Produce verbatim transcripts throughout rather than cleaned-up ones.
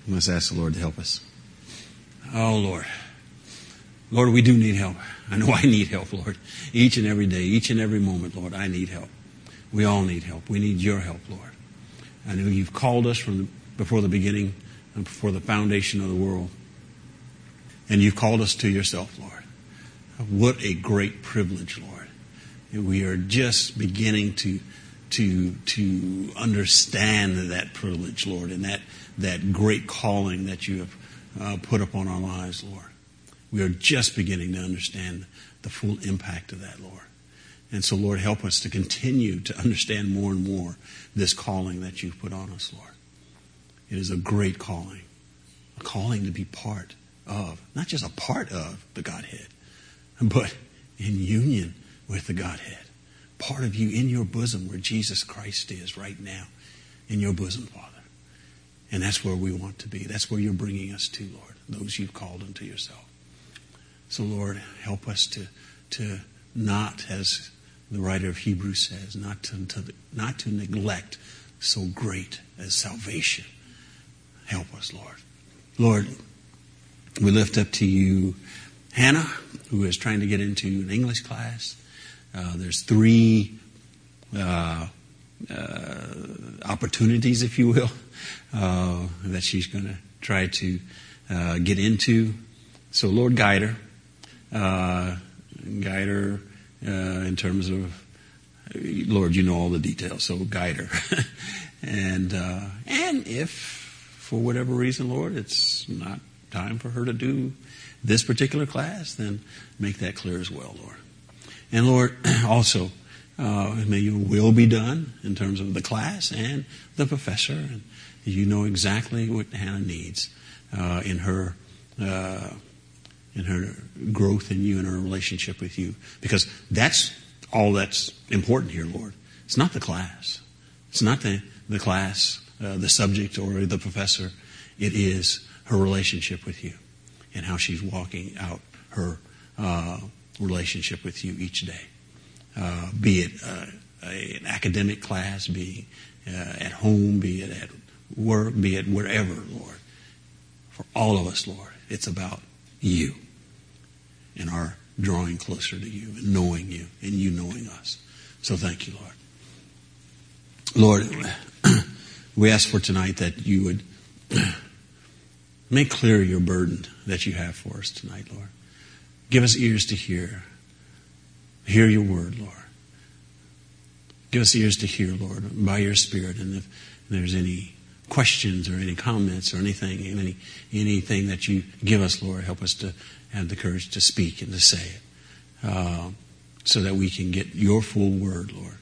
Let's ask the Lord to help us. Oh, Lord. Lord, we do need help. I know I need help, Lord. Each and every day, each and every moment, Lord, I need help. We all need help. We need your help, Lord. I know you've called us from the, before the beginning and before the foundation of the world. And you've called us to yourself, Lord. What a great privilege, Lord. And we are just beginning to to to understand that privilege, Lord, and that, that great calling that you have uh, put upon our lives, Lord. We are just beginning to understand the full impact of that, Lord. And so, Lord, help us to continue to understand more and more this calling that you've put on us, Lord. It is a great calling, a calling to be part of, not just a part of the Godhead, but in union with the Godhead. Part of you in your bosom where Jesus Christ is right now, in your bosom, Father. And that's where we want to be. That's where you're bringing us to, Lord, those you've called unto yourself. So, Lord, help us to, to not, as the writer of Hebrews says, not to, to not to neglect so great as salvation. Help us, Lord. Lord, we lift up to you Hannah, who is trying to get into an English class. Uh, there's three uh, uh, opportunities, if you will, uh, that she's going to try to uh, get into. So, Lord, guide her. Uh, guide her uh, in terms of, Lord, you know all the details, so guide her. and uh, and if, for whatever reason, Lord, it's not time for her to do this particular class, then make that clear as well, Lord. And Lord, also, uh, may your will be done in terms of the class and the professor. And you know exactly what Hannah needs uh, in her uh, in her growth in you and her relationship with you. Because that's all that's important here, Lord. It's not the class. It's not the, the class, uh, the subject, or the professor. It is her relationship with you and how she's walking out her uh, relationship with you each day. Uh, be it uh, a, an academic class, be it uh, at home, be it at work, be it wherever, Lord. For all of us, Lord, it's about you and our drawing closer to you and knowing you and you knowing us. So thank you, Lord. Lord, we ask for tonight that you would make clear your burden that you have for us tonight, Lord. Give us ears to hear. Hear your word, Lord. Give us ears to hear, Lord, by your Spirit. And if there's any questions or any comments or anything, any anything that you give us, Lord, help us to have the courage to speak and to say it, uh, so that we can get your full word, Lord.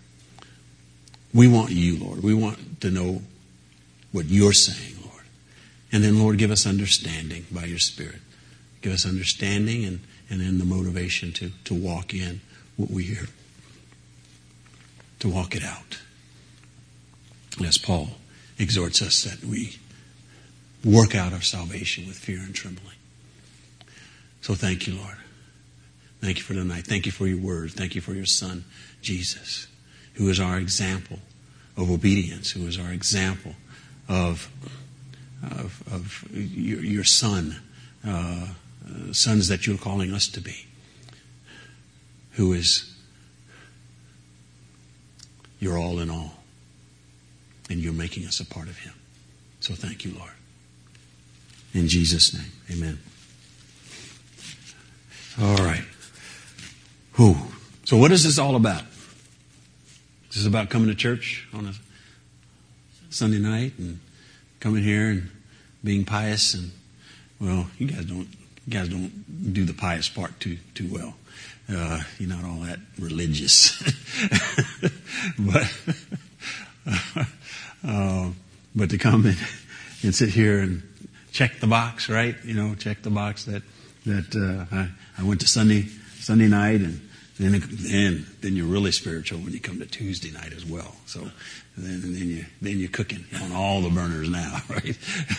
We want you, Lord. We want to know what you're saying, Lord. And then, Lord, give us understanding by your Spirit. Give us understanding and, and then the motivation to, to walk in what we hear, to walk it out. As Paul exhorts us that we work out our salvation with fear and trembling. So thank you, Lord. Thank you for tonight. Thank you for your word. Thank you for your Son, Jesus, who is our example of obedience, who is our example of, of, of your, your Son, uh, sons that you're calling us to be, who is your all in all, and you're making us a part of him. So thank you, Lord. In Jesus' name, amen. All right. Whew. So what is this all about? This is about coming to church on a Sunday night and coming here and being pious. And, well, you guys don't you guys don't do the pious part too too well. Uh, you're not all that religious. but uh, but to come and, and sit here and check the box, right? You know, check the box that that uh, I, I went to Sunday Sunday night, and then then then you're really spiritual when you come to Tuesday night as well. So then then you then you're cooking on all the burners now, right?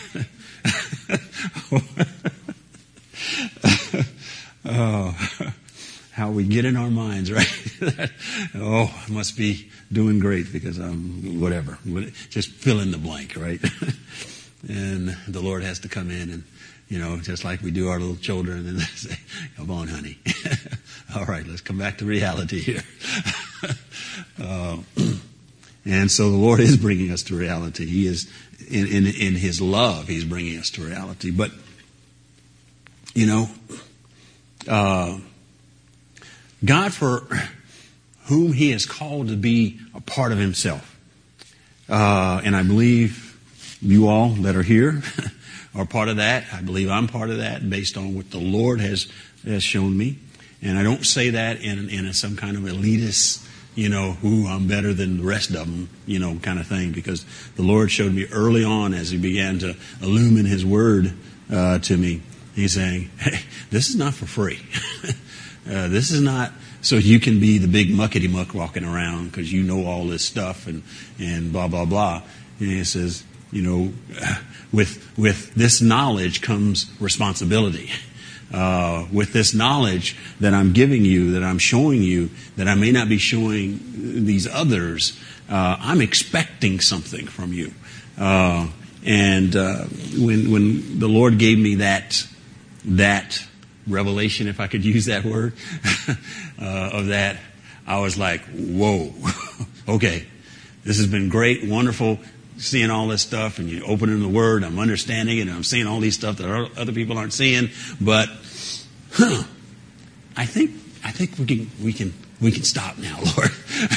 Oh, how we get in our minds, right? Oh, I must be doing great because I'm whatever. Just fill in the blank, right? And the Lord has to come in and, you know, just like we do our little children and say, come on, honey. All right, let's come back to reality here. uh, and so the Lord is bringing us to reality. He is, in, in, in His love, He's bringing us to reality. But, you know, uh, God, for whom He has called to be a part of Himself, uh, and I believe you all that are here are part of that. I believe I'm part of that based on what the Lord has, has shown me. And I don't say that in, in a, some kind of elitist, you know, ooh, I'm better than the rest of them, you know, kind of thing. Because the Lord showed me early on as He began to illumine His Word uh, to me. He's saying, hey, this is not for free. uh, this is not so you can be the big muckety muck walking around because you know all this stuff and, and blah, blah, blah. And He says, you know, with with this knowledge comes responsibility. Uh, with this knowledge that I'm giving you, that I'm showing you, that I may not be showing these others, uh, I'm expecting something from you. Uh, and uh, when when the Lord gave me that that revelation, if I could use that word, uh, of that, I was like, whoa, okay, this has been great, wonderful. Seeing all this stuff and you're opening the Word, I'm understanding it, and I'm seeing all these stuff that other people aren't seeing. But, huh, I think I think we can we can we can stop now, Lord.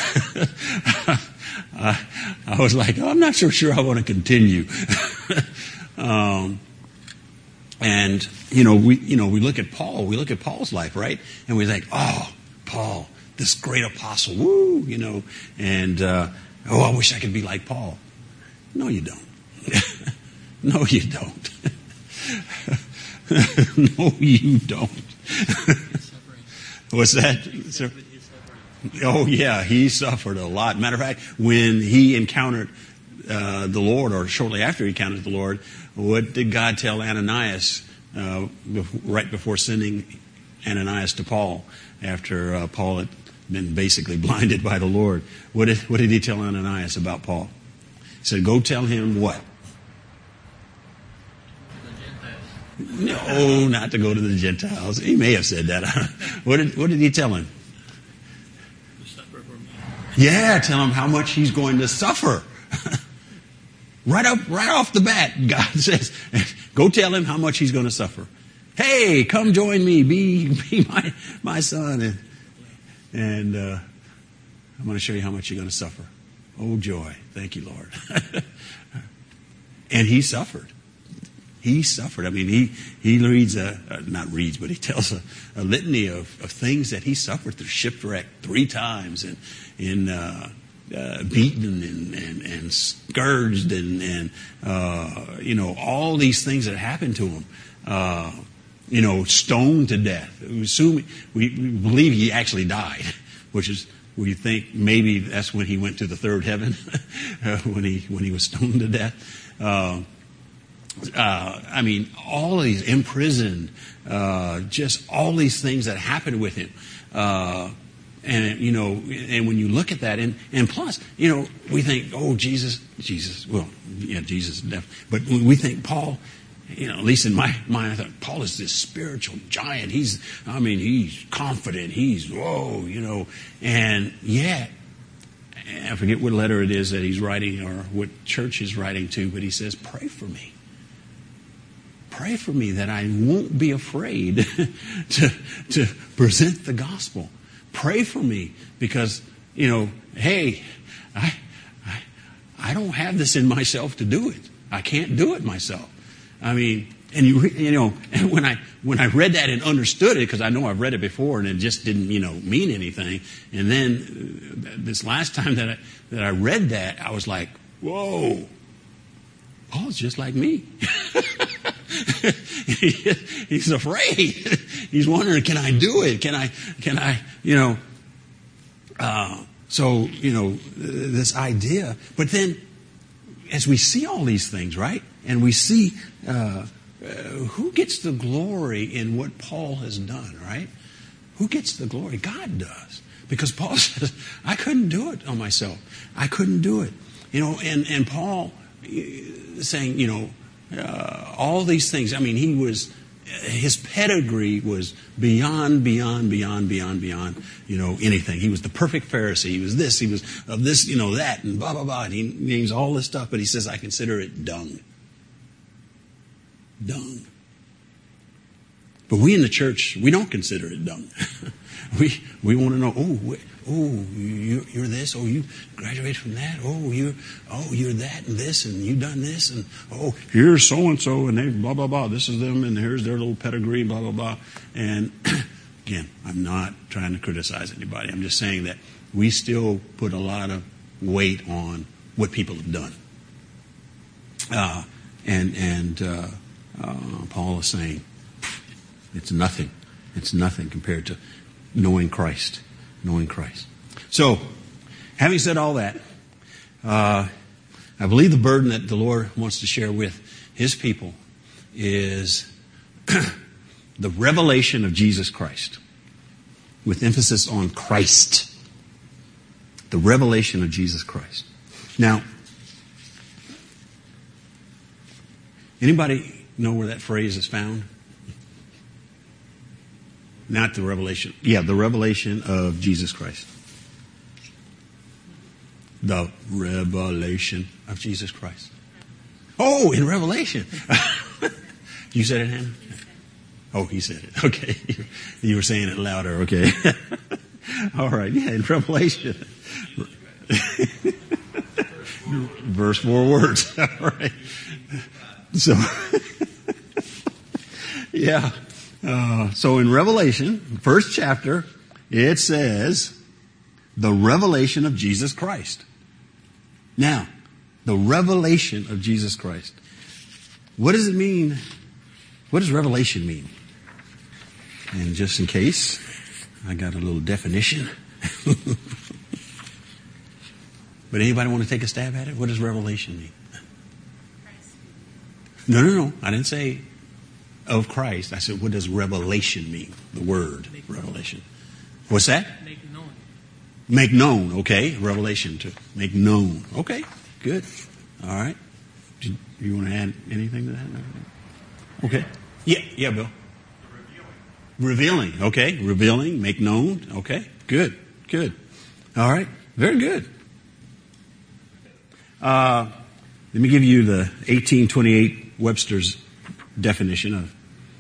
I, I was like, oh, I'm not so sure I want to continue. um, and you know, we you know we look at Paul, we look at Paul's life, right, and we think, oh, Paul, this great apostle, woo, you know, and uh, oh, I wish I could be like Paul. No, you don't. No, you don't. No, you don't. What's that, sir? Oh, yeah, he suffered a lot. Matter of fact, when he encountered uh, the Lord, or shortly after he encountered the Lord, what did God tell Ananias uh, right before sending Ananias to Paul, after uh, Paul had been basically blinded by the Lord? What did, what did he tell Ananias about Paul? He said, go tell him what? No, not to go to the Gentiles. He may have said that. What did, what did he tell him? Yeah, tell him how much he's going to suffer. Right up, right off the bat, God says, go tell him how much he's going to suffer. Hey, come join me. Be, be my, my son. And, and uh, I'm going to show you how much you're going to suffer. Oh, joy. Thank you, Lord. And he suffered. He suffered. I mean, he, he reads, a, uh, not reads, but he tells a, a litany of, of things that he suffered through. Shipwrecked three times and in uh, uh, beaten and, and, and scourged and, and uh, you know, all these things that happened to him. Uh, you know, stoned to death. We, assume, we, we believe he actually died, which is... We think maybe that's when he went to the third heaven, uh, when he when he was stoned to death. Uh, uh, I mean, all of these imprisoned, uh, just all these things that happened with him. Uh, and, you know, and when you look at that, and, and plus, you know, we think, oh, Jesus, Jesus, well, yeah, Jesus, but we think Paul, you know, at least in my mind, I thought Paul is this spiritual giant. He's, I mean, he's confident. He's, whoa, you know. And yet, I forget what letter it is that he's writing or what church he's writing to, but he says, pray for me. Pray for me that I won't be afraid to, to present the gospel. Pray for me because, you know, hey, I, I, I don't have this in myself to do it. I can't do it myself. I mean, and you you know, and when I when I read that and understood it, because I know I've read it before and it just didn't you know mean anything. And then uh, this last time that I that I read that, I was like, whoa, Paul's just like me. he, he's afraid. He's wondering, can I do it? Can I? Can I? You know. Uh, so you know this idea, but then as we see all these things, right? And we see uh, uh, who gets the glory in what Paul has done, right? Who gets the glory? God does. Because Paul says, I couldn't do it on myself. I couldn't do it. You know, and, and Paul saying, you know, uh, all these things. I mean, he was, his pedigree was beyond, beyond, beyond, beyond, beyond, you know, anything. He was the perfect Pharisee. He was this, he was of this, you know, that, and blah, blah, blah. And he names all this stuff, but he says, I consider it dung. Dung. But we in the church, we don't consider it dung. we we want to know, oh, oh, you, you're this, oh, you graduated from that, oh, you're, oh, you're that and this, and you done this, and oh, here's so-and-so, and they blah, blah, blah, this is them, and here's their little pedigree, blah, blah, blah. And again, I'm not trying to criticize anybody. I'm just saying that we still put a lot of weight on what people have done. Uh, and and uh, uh, Paul is saying, it's nothing. It's nothing compared to knowing Christ. Knowing Christ. So, having said all that, uh, I believe the burden that the Lord wants to share with His people is the revelation of Jesus Christ, with emphasis on Christ. The revelation of Jesus Christ. Now, anybody know where that phrase is found? Not the revelation. Yeah, the revelation of Jesus Christ. The revelation of Jesus Christ. Oh, in Revelation. You said it, Hannah? Oh, he said it. Okay. You were saying it louder. Okay. All right. Yeah, in Revelation. Verse four words. All right. So, yeah. Uh, so in Revelation, first chapter, it says, the revelation of Jesus Christ. Now, the revelation of Jesus Christ. What does it mean? What does revelation mean? And just in case, I got a little definition. But anybody want to take a stab at it? What does revelation mean? Christ. No, no, no. I didn't say of Christ. I said, what does revelation mean? The word make revelation. Known. What's that? Make known. Make known. Okay. Revelation to make known. Okay. Good. All right. Do you want to add anything to that? Okay. Yeah. Yeah, Bill. Revealing. Revealing. Okay. Revealing. Make known. Okay. Good. Good. All right. Very good. Uh, let me give you the eighteen twenty-eight Webster's definition of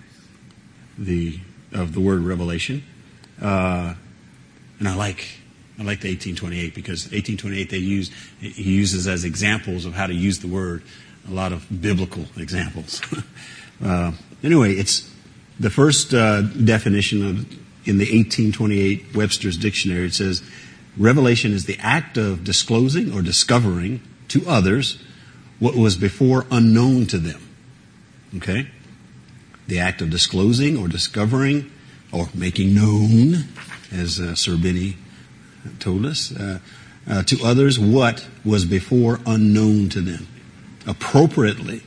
the of the word revelation, uh, and I like I like the eighteen twenty-eight because eighteen twenty-eight they use he uses as examples of how to use the word a lot of biblical examples. uh, anyway, it's the first uh, definition of in the eighteen twenty-eight Webster's dictionary. It says revelation is the act of disclosing or discovering to others what was before unknown to them. Okay? The act of disclosing or discovering or making known, as uh, Sir Benny told us, uh, uh, to others what was before unknown to them. Appropriately,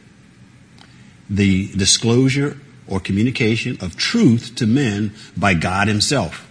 the disclosure or communication of truth to men by God Himself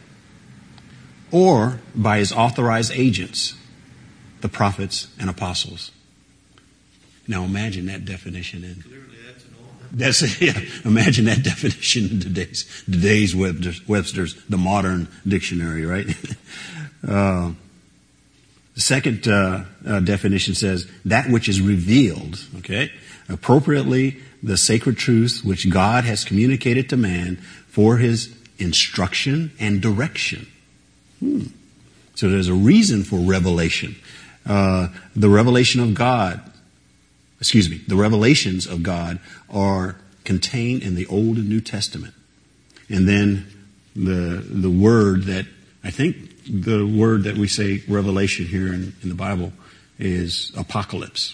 or by His authorized agents, the prophets and apostles. Now imagine that definition in That's yeah. Imagine that definition in today's today's Webster's, Webster's the modern dictionary, right? uh, the second uh, uh, definition says that which is revealed, okay, appropriately the sacred truths which God has communicated to man for His instruction and direction. Hmm. So there's a reason for revelation. Uh, the revelation of God. Excuse me, the revelations of God are contained in the Old and New Testament. And then the the word that, I think the word that we say revelation here in, in the Bible is apocalypse.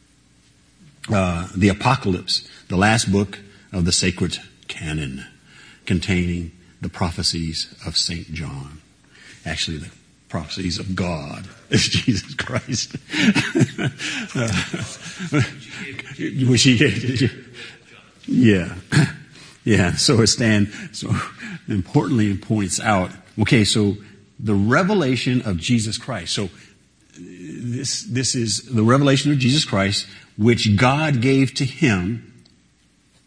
Uh, the apocalypse, the last book of the sacred canon, containing the prophecies of Saint John. Actually, the prophecies of God is Jesus Christ. uh, which he gave. Yeah. Yeah. So it stand, so importantly it points out, okay, so the revelation of Jesus Christ. So this, this is the revelation of Jesus Christ, which God gave to Him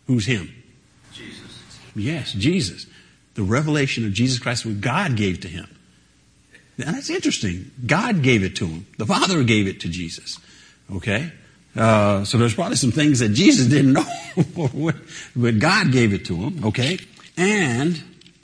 Who's him? Jesus. Yes, Jesus. The revelation of Jesus Christ, what God gave to him. Now that's interesting. God gave it to him. The Father gave it to Jesus. Okay? Uh, so there's probably some things that Jesus didn't know, but God gave it to him. Okay? And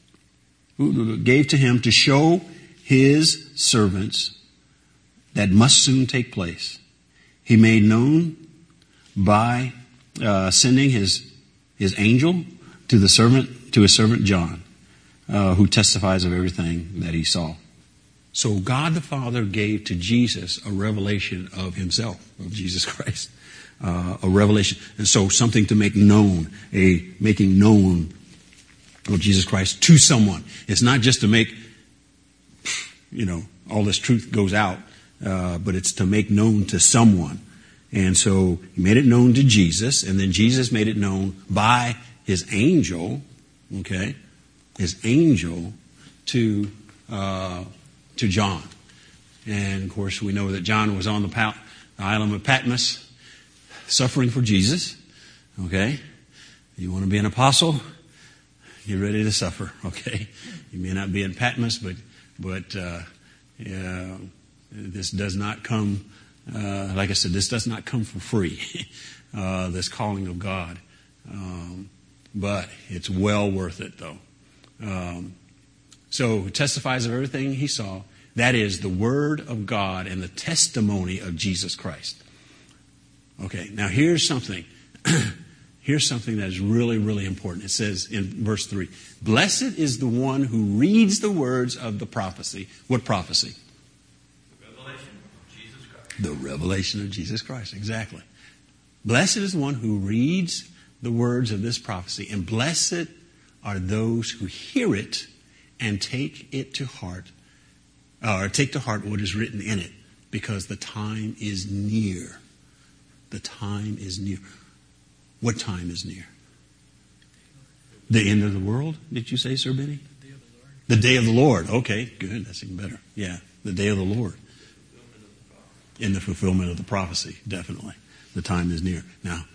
gave to him to show his servants that must soon take place. He made known by uh, sending his his angel to the servant to his servant John, uh, who testifies of everything that he saw. So God the Father gave to Jesus a revelation of himself, of Jesus Christ, uh, a revelation, and so something to make known, a making known of Jesus Christ to someone. It's not just to make, you know, all this truth goes out, uh, but it's to make known to someone. And so he made it known to Jesus, and then Jesus made it known by his angel, okay, his angel to uh, to John. And of course, we know that John was on the, Pat- the island of Patmos, suffering for Jesus. Okay, you want to be an apostle? Get ready to suffer. Okay, you may not be in Patmos, but but uh, yeah, this does not come. Uh, like I said, this does not come for free. uh, this calling of God, um, but it's well worth it, though. Um, so, testifies of everything he saw. That is the word of God and the testimony of Jesus Christ. Okay, now here's something. Here's something that is really, really important. It says in verse three, "Blessed is the one who reads the words of the prophecy." What prophecy? The revelation of Jesus Christ. The revelation of Jesus Christ, exactly. Blessed is the one who reads the words of this prophecy, and blessed are those who hear it and take it to heart, or take to heart what is written in it, because the time is near. The time is near. What time is near? The end of the world, did you say, Sir Benny? The day of the Lord. Okay, good. That's even better. Yeah, the day of the Lord. In the fulfillment of the prophecy, definitely. The time is near. Now,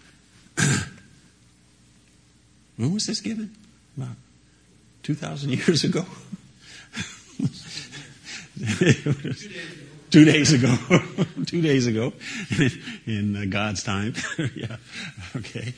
when was this given? About two thousand years ago? Two days ago. Two days ago. In uh, God's time. Yeah. Okay.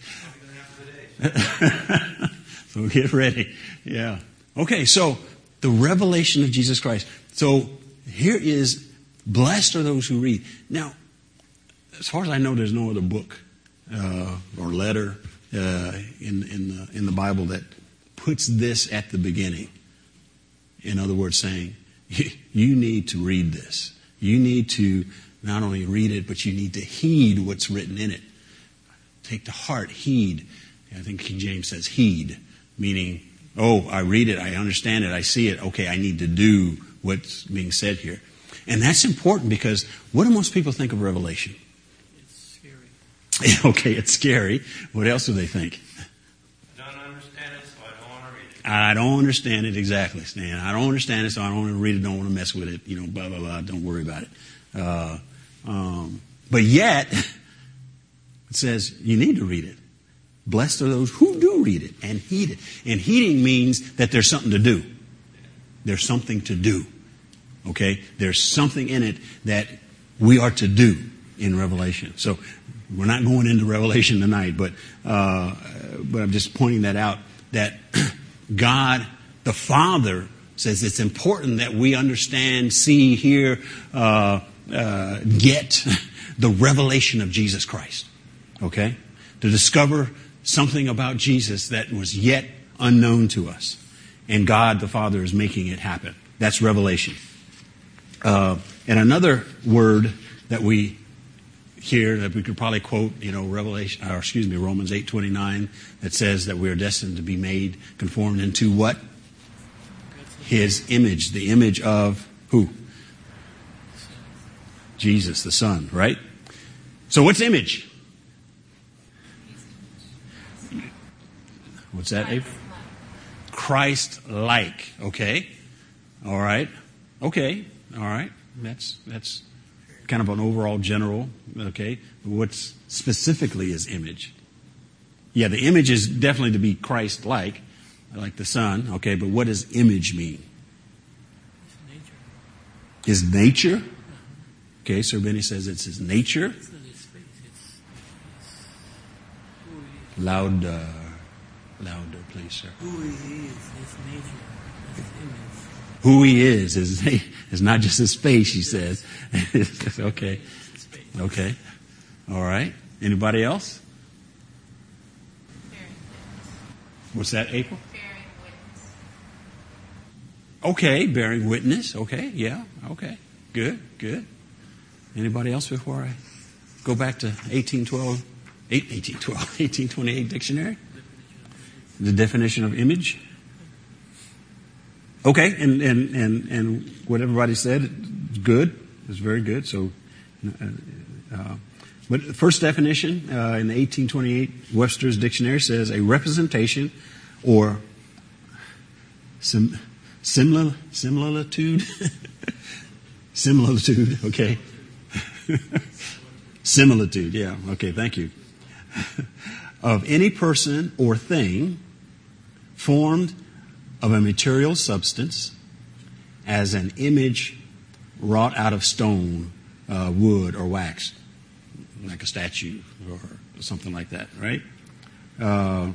So get ready. Yeah. Okay, so the revelation of Jesus Christ. So here is, blessed are those who read. Now, as far as I know, there's no other book uh, or letter uh, in in the, in the Bible that puts this at the beginning. In other words, saying, you need to read this. You need to not only read it, but you need to heed what's written in it. Take to heart, heed. I think King James says heed, meaning, oh, I read it, I understand it, I see it. Okay, I need to do what's being said here. And that's important because what do most people think of Revelation? It's scary. Okay, it's scary. What else do they think? I don't understand it, so I don't want to read it. I don't understand it exactly, Stan. I don't understand it, so I don't want to read it, don't want to mess with it, you know, blah, blah, blah. Don't worry about it. Uh, um, but yet, it says you need to read it. Blessed are those who do read it and heed it. And heeding means that there's something to do. There's something to do. Okay? There's something in it that we are to do in Revelation. So, we're not going into Revelation tonight, but uh, but I'm just pointing that out, that God, the Father, says it's important that we understand, see, hear, uh, uh, get the revelation of Jesus Christ. Okay? To discover something about Jesus that was yet unknown to us. And God, the Father, is making it happen. That's revelation. Uh, and another word that we hear that we could probably quote, you know, Revelation, or excuse me, Romans eight twenty-nine, that says that we are destined to be made conformed into what? His image, the image of who? Jesus, the Son, right? So what's image? What's that, April? Christ-like. Okay. All right. Okay. All right. That's that's kind of an overall general. Okay. What specifically is image? Yeah, the image is definitely to be Christ-like, like the Son. Okay, but what does image mean? It's nature. His nature? Okay, Sir Benny says it's his nature. It's not his face. It's, it's who he is. Loud, uh, louder, please, sir. Who he is. His nature. His image. Who he is is is not just his face, he says. Okay. His face. Okay. All right. Anybody else? Bearing witness. What's that, April? Bearing witness. Okay, bearing witness. Okay, yeah. Okay. Good, good. Anybody else before I go back to eighteen twelve, eighteen twelve, eighteen twenty-eight dictionary? The definition of image? Okay, and, and, and, and what everybody said is good. It's very good. So, uh, uh, but the first definition uh, in the eighteen twenty-eight Webster's Dictionary says a representation or sim, similar, similitude, similitude, okay. Similitude, yeah, okay, thank you. Of any person or thing formed of a material substance as an image wrought out of stone, uh, wood, or wax, like a statue or something like that, right? Uh,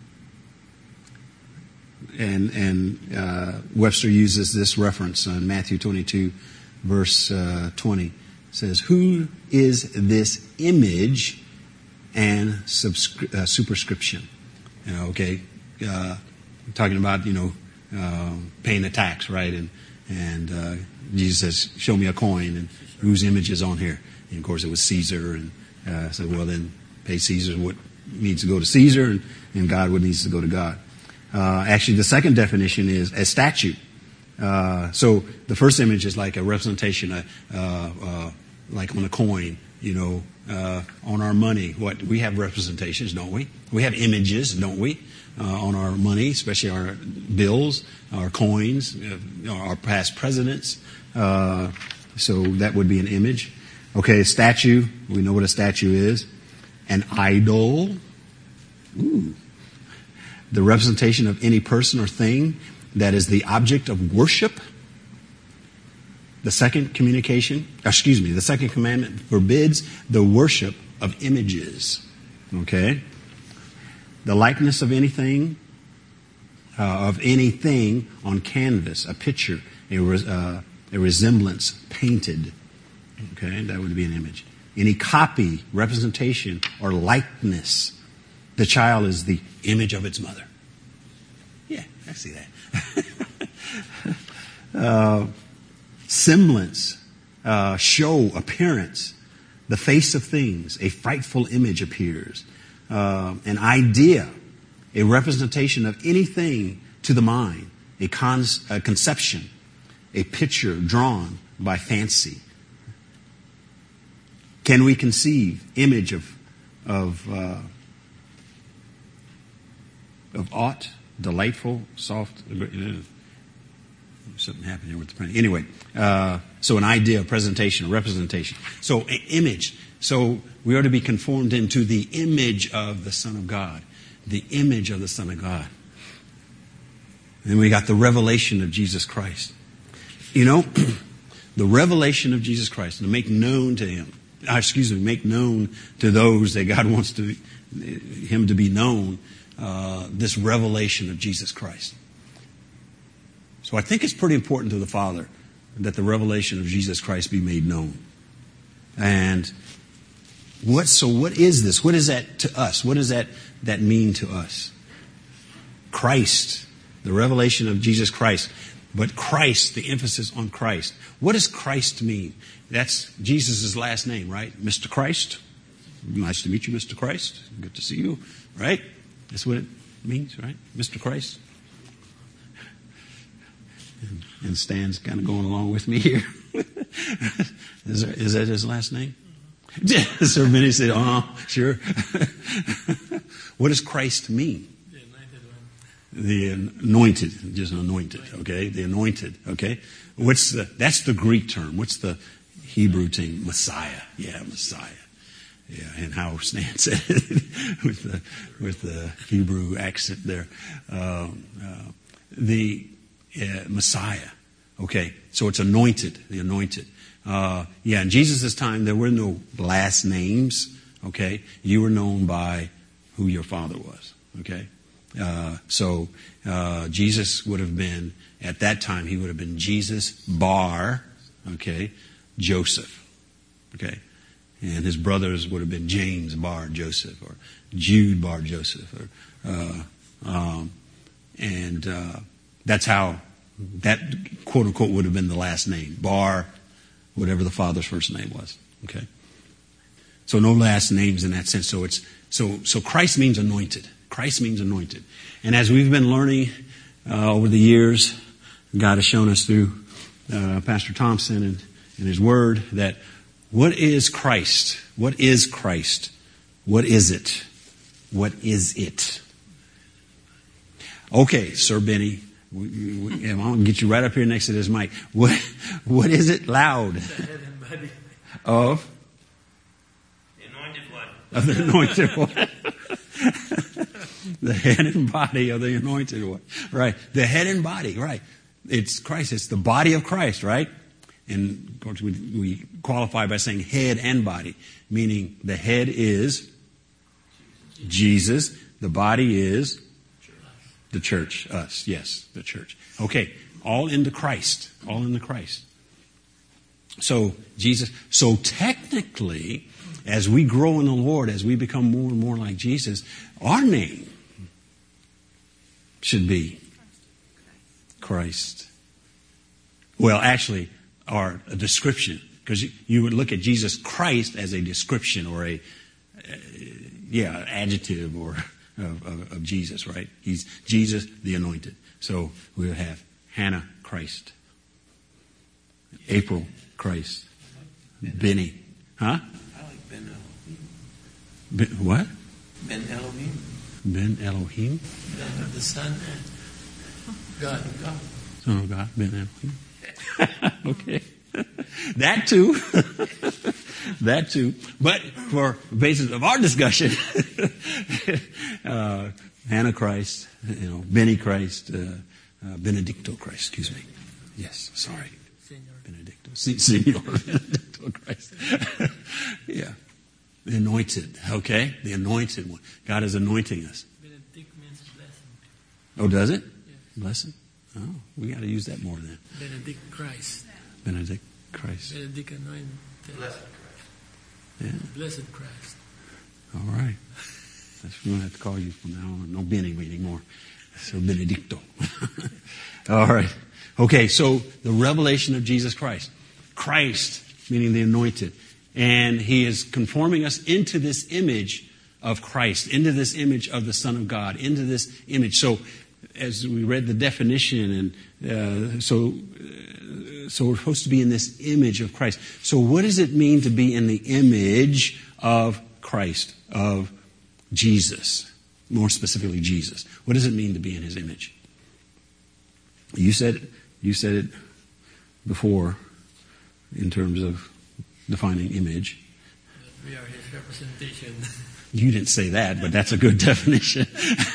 and and uh, Webster uses this reference in Matthew twenty-two, verse uh, twenty. It says, "Who is this image and subscri- uh, superscription?" You know, okay. Uh, talking about, you know, uh, paying a tax, right? And and uh, Jesus says, "Show me a coin," and whose image is on here? And of course, it was Caesar. And uh, said, "Well, then pay Caesar what needs to go to Caesar, and, and God what needs to go to God." Uh, actually, the second definition is a statue. Uh, so the first image is like a representation, uh, uh, like on a coin, you know, uh, on our money. What we have representations, don't we? We have images, don't we? Uh, on our money, especially our bills, our coins, uh, our past presidents. Uh, so that would be an image. Okay, a statue. We know what a statue is. An idol. Ooh. The representation of any person or thing that is the object of worship. The second communication, excuse me, the second commandment forbids the worship of images. Okay? The likeness of anything, uh, of anything on canvas, a picture, a, res, uh, a resemblance painted. Okay, that would be an image. Any copy, representation, or likeness. The child is the image of its mother. Yeah, I see that. uh, semblance, uh, show, appearance, the face of things. A frightful image appears. Uh, an idea, a representation of anything to the mind, a, con- a conception, a picture drawn by fancy. Can we conceive image of of uh, of aught delightful, soft? Uh, something happened here with the printing. Anyway, uh, so an idea, a presentation, a representation. So an image. So we are to be conformed into the image of the Son of God. The image of the Son of God. And we got the revelation of Jesus Christ. You know, the revelation of Jesus Christ, to make known to Him, uh, excuse me, make known to those that God wants to Him to be known, uh, this revelation of Jesus Christ. So I think it's pretty important to the Father that the revelation of Jesus Christ be made known. And what? So what is this? What is that to us? What does that, that mean to us? Christ, the revelation of Jesus Christ. But Christ, the emphasis on Christ. What does Christ mean? That's Jesus' last name, right? Mister Christ. Nice to meet you, Mister Christ. Good to see you, right? That's what it means, right? Mister Christ. And, and Stan's kind of going along with me here. is, there, is that his last name? Sir Benny said, oh, sure. What does Christ mean? The anointed, just anointed, okay? The anointed, okay? What's the, that's the Greek term. What's the Hebrew term? Messiah. Yeah, Messiah. Yeah, and how Stan said it with the with the Hebrew accent there. Uh, uh, the uh, Messiah. Okay, so it's anointed, the anointed. Uh, yeah, in Jesus' time, there were no last names. Okay, you were known by who your father was. Okay, uh, so uh, Jesus would have been, at that time, he would have been Jesus Bar, okay, Joseph. Okay. And his brothers would have been James Bar Joseph or Jude Bar Joseph. Or, uh, um, and uh, that's how that, quote unquote, would have been the last name. Bar, whatever the father's first name was. Okay. So no last names in that sense. So it's so so Christ means anointed. Christ means anointed. And as we've been learning uh, over the years, God has shown us through uh, Pastor Thompson and, and his word that what is Christ? What is Christ? What is it? What is it? Okay, Sir Benny, we, we, I'm going to get you right up here next to this mic. What, what is it? Loud. The head and body. Of? The anointed one. Of the anointed one. The head and body of the anointed one. Right. The head and body, right. It's Christ. It's the body of Christ, right? And of course, we, we qualify by saying head and body, meaning the head is Jesus, the body is the church, us, yes, the church. Okay, all into Christ, all into Christ. So Jesus, so technically, as we grow in the Lord, as we become more and more like Jesus, our name should be Christ. Well, actually, or a description, because you, you would look at Jesus Christ as a description or a, uh, yeah, adjective or of, of, of Jesus, right? He's Jesus, the anointed. So we'll have Hannah Christ, April Christ, Benny, huh? I like Ben Elohim. Ben, what? Ben Elohim. Ben Elohim, Ben of the Son and God of God. Son of God, Ben Elohim. Okay. That too. That too. But for the basis of our discussion, uh, Hannah Christ, you know, Benny Christ, uh, uh, Benedicto Christ, excuse me. Yes, sorry. Senor. Benedicto. Se- Senor Benedicto Christ. Yeah. The anointed, okay? The anointed one. God is anointing us. Benedict means blessing. Oh, does it? Yes. Blessing? Oh, we got to use that more then. Benedict Christ. Benedict Christ. Benedict anointed. Blessed Christ. Yeah. Blessed Christ. All right. That's, we're going to have to call you from now on. No Benny anymore. So Benedicto. All right. Okay, so the revelation of Jesus Christ. Christ, meaning the anointed. And he is conforming us into this image of Christ, into this image of the Son of God, into this image. So as we read the definition, and uh, so uh, so we're supposed to be in this image of Christ. So what does it mean to be in the image of Christ, of Jesus? More specifically, Jesus. What does it mean to be in his image? You said you said it before in terms of defining image. That we are his representation. You didn't say that, but that's a good definition.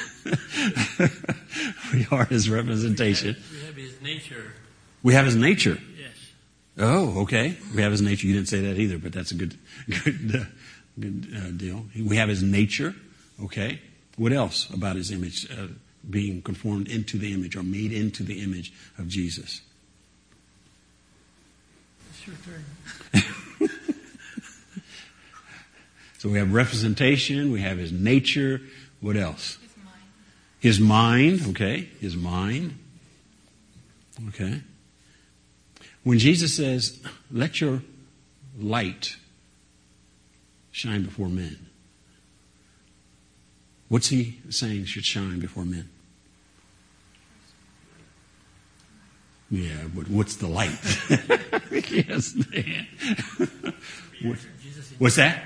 We are his representation. We have, we have his nature. We have his nature. Yes. Oh, okay. We have his nature. You didn't say that either, but that's a good, good, uh, good uh, deal. We have his nature. Okay. What else about his image? Uh, being conformed into the image or made into the image of Jesus. It's your turn. So we have representation. We have his nature. What else? His mind. His mind. Okay. His mind. Okay. When Jesus says, let your light shine before men, what's he saying should shine before men? Yeah, but what's the light? Yes, man. What, what's that?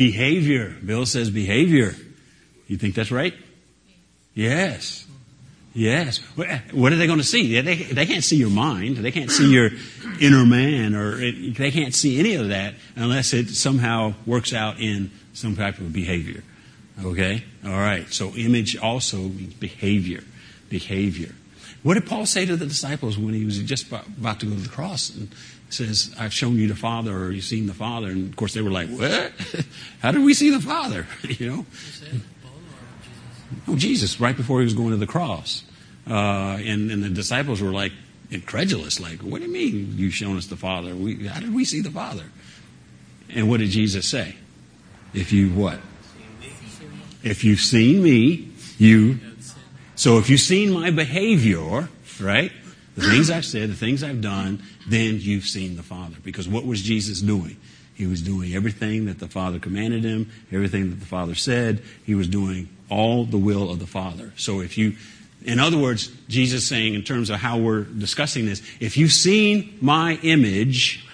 Behavior. Bill says behavior. You think that's right? Yes. Yes. What are they going to see? They, they can't see your mind. They can't see your inner man, or it, they can't see any of that unless it somehow works out in some type of behavior. Okay? All right. So image also means behavior. Behavior. What did Paul say to the disciples when he was just about to go to the cross and says, I've shown you the Father, or you've seen the Father? And of course they were like, what? How did we see the Father? You know? Oh, Jesus, right before he was going to the cross. Uh, and, and the disciples were like incredulous, like, what do you mean you've shown us the Father? We, how did we see the Father? And what did Jesus say? If you what? If you've seen me, you... So if you've seen my behavior, right, the things I've said, the things I've done, then you've seen the Father. Because what was Jesus doing? He was doing everything that the Father commanded him, everything that the Father said. He was doing all the will of the Father. So if you, in other words, Jesus saying in terms of how we're discussing this, if you've seen my image,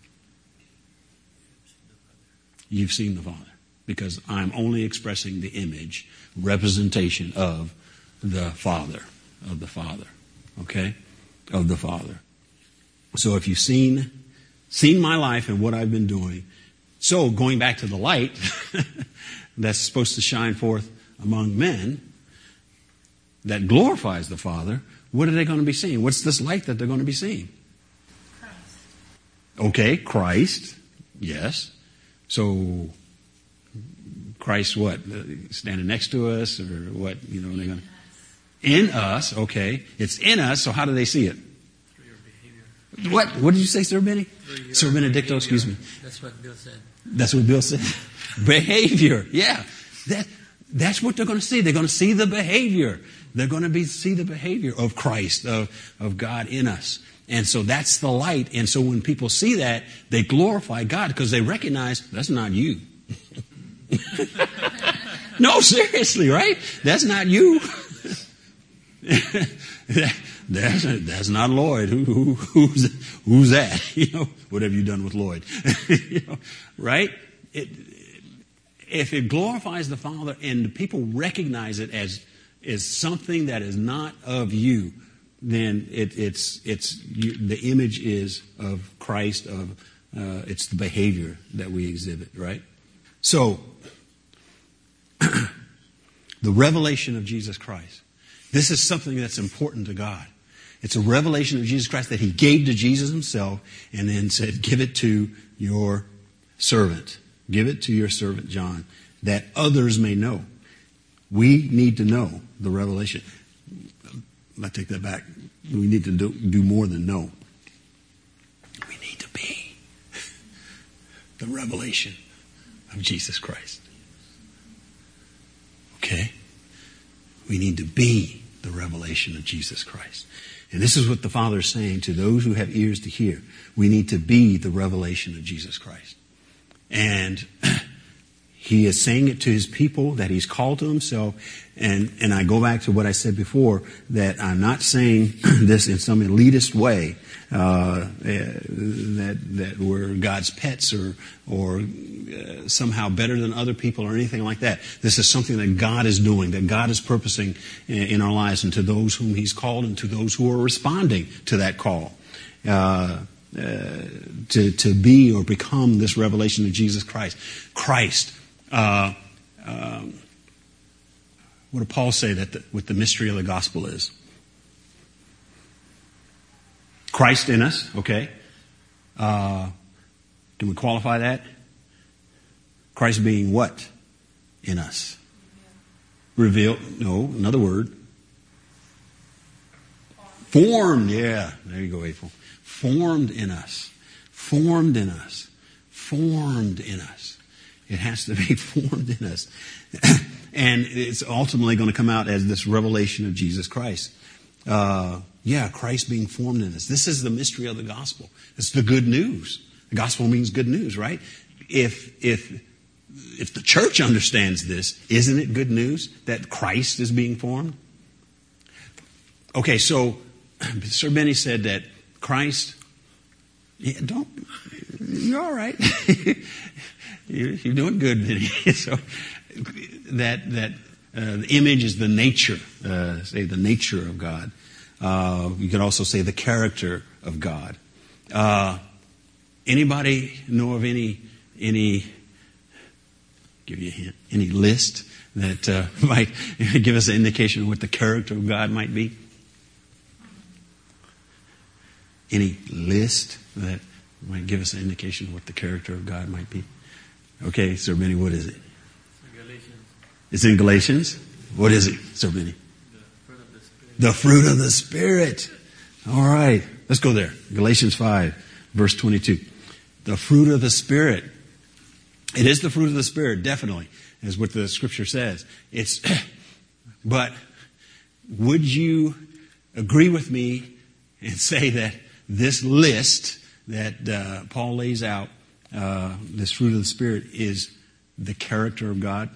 you've seen the Father. Because I'm only expressing the image, representation of the Father, of the Father, okay, of the Father. So if you've seen, seen my life and what I've been doing, so going back to the light that's supposed to shine forth among men, that glorifies the Father, what are they going to be seeing? What's this light that they're going to be seeing? Christ. Okay, Christ, yes. So Christ what? Standing next to us, or what? You know, they're going to... In us, okay. It's in us, so how do they see it? Through your behavior. What? What did you say, Sir Benny? Sir Benedicto, behavior. excuse me. That's what Bill said. That's what Bill said. Behavior, yeah. That, that's what they're going to see. They're going to see the behavior. They're going to be see the behavior of Christ, of, of God in us. And so that's the light. And so when people see that, they glorify God because they recognize that's not you. No, seriously, right? That's not you. that, that's, that's not Lloyd. Who, who, who's, who's that? You know, what have you done with Lloyd? You know, right? It, if it glorifies the Father and the people recognize it as, as something that is not of you, then it, it's, it's, you, the image is of Christ, of, uh, it's the behavior that we exhibit, right? So, the revelation of Jesus Christ. This is something that's important to God. It's a revelation of Jesus Christ that He gave to Jesus Himself and then said, give it to your servant. Give it to your servant John, that others may know. We need to know the revelation. I take that back. We need to do, do more than know. We need to be the revelation of Jesus Christ. Okay? We need to be the revelation of Jesus Christ. And this is what the Father is saying to those who have ears to hear. We need to be the revelation of Jesus Christ. And He is saying it to His people that He's called to Himself. And, and I go back to what I said before, that I'm not saying this in some elitist way, uh, that, that we're God's pets or, or uh, somehow better than other people or anything like that. This is something that God is doing, that God is purposing in, in our lives, and to those whom He's called and to those who are responding to that call. Uh, uh, to, to be or become this revelation of Jesus Christ. Christ. Uh, um, what did Paul say that the, what the mystery of the gospel is? Christ in us, okay. Uh, can we qualify that? Christ being what in us? Revealed, no, another word. Formed, yeah, there you go, April. Formed in us. Formed in us. Formed in us. It has to be formed in us. And it's ultimately going to come out as this revelation of Jesus Christ. Uh, yeah, Christ being formed in us. This is the mystery of the gospel. It's the good news. The gospel means good news, right? If, if, if the church understands this, isn't it good news that Christ is being formed? Okay, so Sir Benny said that Christ, yeah, don't, you're all right. You're doing good, Benny. So that, that Uh, the image is the nature, uh, say the nature of God. Uh, you can also say the character of God. Uh, anybody know of any, any, give you a hint, any list that uh, might give us an indication of what the character of God might be? Any list that might give us an indication of what the character of God might be? Okay, Sir Benny, what is it? Galatians. It's in Galatians? What is it, Sir Benny? The fruit of the Spirit. The fruit of the Spirit. All right, let's go there. Galatians five, verse twenty-two. The fruit of the Spirit. It is the fruit of the Spirit, definitely, is what the Scripture says. It's, but would you agree with me and say that this list that uh, Paul lays out, uh, this fruit of the Spirit, is the character of God?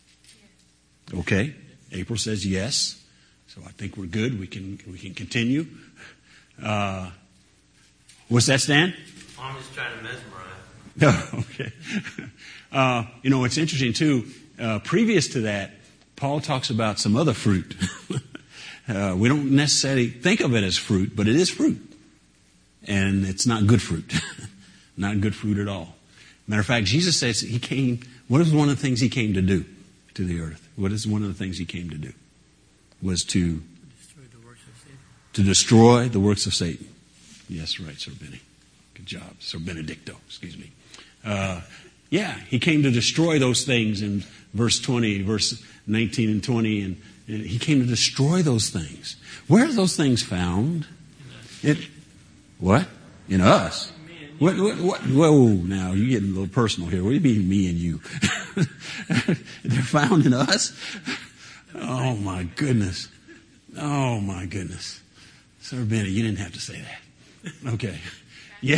Okay. April says yes. So I think we're good. We can we can continue. Uh, what's that, Stan? I'm just trying to mesmerize. Oh, okay. Uh, you know, it's interesting, too. Uh, previous to that, Paul talks about some other fruit. uh, we don't necessarily think of it as fruit, but it is fruit. And it's not good fruit. Not good fruit at all. Matter of fact, Jesus says he came, what is one of the things he came to do to the earth? What is one of the things he came to do? Was to Destroy the works of Satan. to destroy the works of Satan. Yes, right, Sir Benny. Good job. Sir Benedicto, excuse me. Uh, yeah, he came to destroy those things in verse twenty, verse nineteen and twenty, and, and he came to destroy those things. Where are those things found? It, what? In us. What, what, what? Whoa, now you're getting a little personal here. What do you mean, me and you? They're found in us? Oh, my goodness. Oh, my goodness. Sir Benny, you didn't have to say that. Okay. Yeah.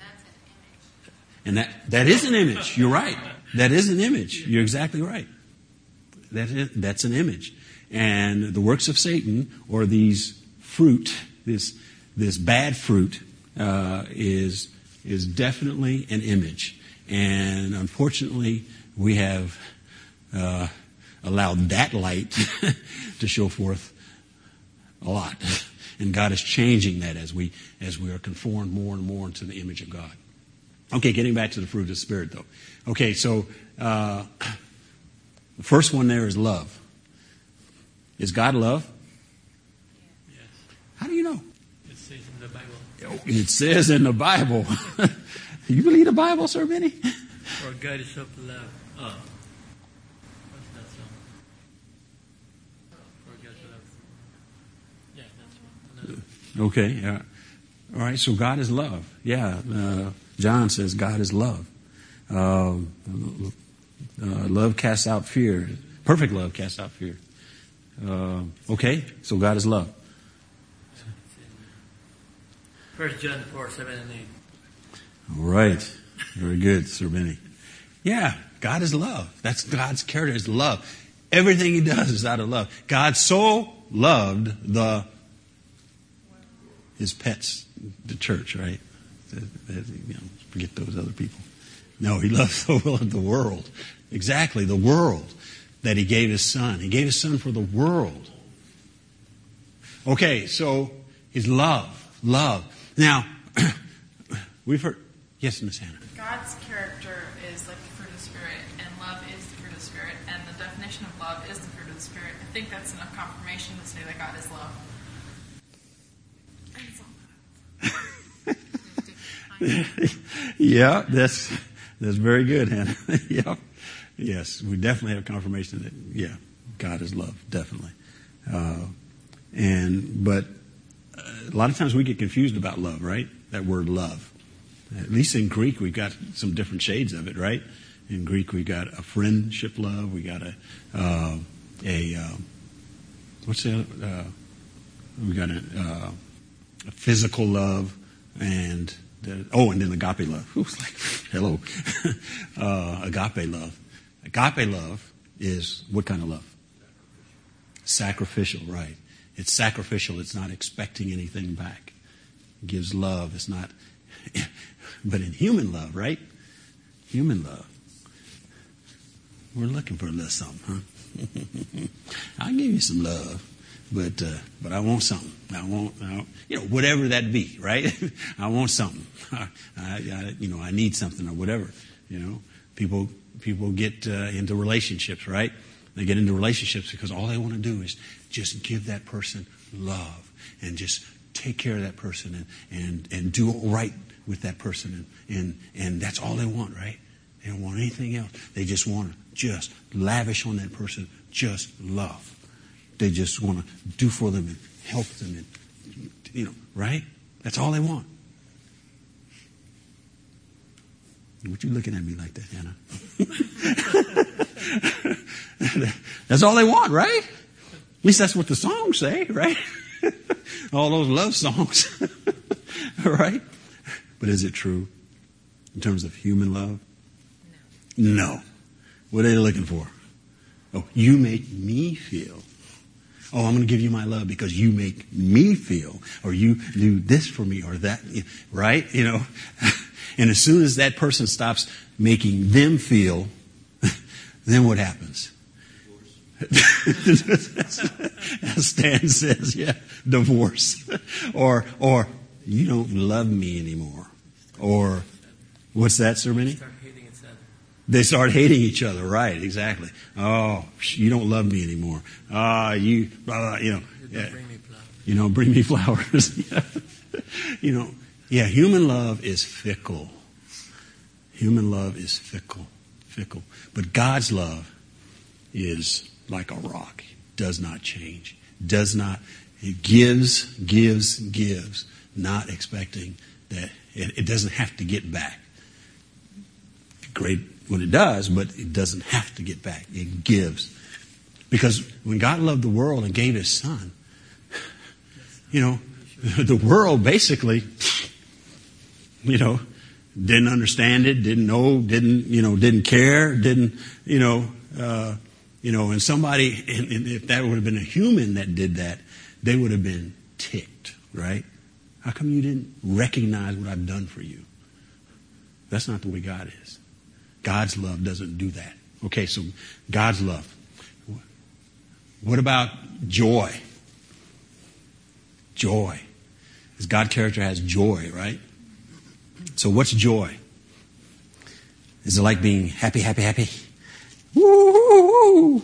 And that, that is an image. You're right. That is an image. You're exactly right. That is, that's an image. And the works of Satan, or these fruit, this this bad fruit, uh, is is definitely an image. And unfortunately, we have uh, allowed that light to show forth a lot. And God is changing that as we as we are conformed more and more into the image of God. Okay, getting back to the fruit of the Spirit, though. Okay, so uh, the first one there is love. Is God love? Yes. How do you know? It says in the Bible. It says in the Bible. You believe the Bible, Sir Benny? For God is so love. Oh. What's that song? For God so loved. Yeah, that's one. Another. Okay, yeah. All right, so God is love. Yeah, uh, John says God is love. Uh, uh, love casts out fear. Perfect love casts out fear. Uh, okay, so God is love. First John four, seven and eight. All right. Very good, Sir Benny. Yeah, God is love. That's God's character is love. Everything he does is out of love. God so loved the his pets, the church, right? You know, forget those other people. No, he loved so loved the world. Exactly, the world, that he gave his son. He gave his son for the world. Okay, so his love, love. Now, we've heard, yes, Miss Hannah. God's character is like the fruit of the Spirit, and love is the fruit of the Spirit, and the definition of love is the fruit of the Spirit. I think that's enough confirmation to say that God is love. Yeah, that's that's very good, Hannah. Yeah, yes, we definitely have confirmation that yeah, God is love, definitely. Uh, and but uh, a lot of times we get confused about love, right? That word love. At least in Greek, we've got some different shades of it, right? In Greek, we got a friendship love. We got a uh, a uh, what's the other? Uh, we got a, uh, a physical love, and the, oh, and then agape love. It was like, hello, uh, agape love. Agape love is what kind of love? Sacrificial, right? It's sacrificial. It's not expecting anything back. It gives love. It's not. But in human love, right? Human love. we're looking for a little something, huh? I'll give you some love, but uh, but I want something. I want, I want, you know, whatever that be, right? I want something. I, I, you know, I need something or whatever. You know, people people get uh, into relationships, right? They get into relationships because all they want to do is just give that person love and just take care of that person and and, and do right with that person, and, and and that's all they want, right? They don't want anything else. They just want to just lavish on that person just love. They just want to do for them and help them, and you know, right? That's all they want. What you looking at me like that, Hannah? That's all they want, right? At least that's what the songs say, right? All those love songs, right? But is it true in terms of human love? No. No. What are they looking for? Oh, you make me feel. Oh, I'm going to give you my love because you make me feel, or you do this for me, or that, right? You know, and as soon as that person stops making them feel, then what happens? As Stan says, yeah, divorce, or or you don't love me anymore, or what's that, Sir Minnie? Start hating each other. They start hating each other, right? Exactly. Oh, you don't love me anymore. Ah, uh, you, uh, you know, You don't bring me flowers. You know, bring me flowers. You know, yeah. Human love is fickle. Human love is fickle, fickle. But God's love is like a rock. Does not change. Does not. It gives, gives, gives, not expecting that it, it doesn't have to get back. Great when it does, but it doesn't have to get back. It gives. Because when God loved the world and gave His Son, you know, the world basically, you know, didn't understand it, didn't know, didn't, you know, didn't care, didn't, you know, uh, you know, and somebody, and, and if that would have been a human that did that, they would have been ticked, right? How come you didn't recognize what I've done for you? That's not the way God is. God's love doesn't do that. Okay, so God's love. What about joy? Joy. Because God's character has joy, right? So what's joy? Is it like being happy, happy, happy? Woo!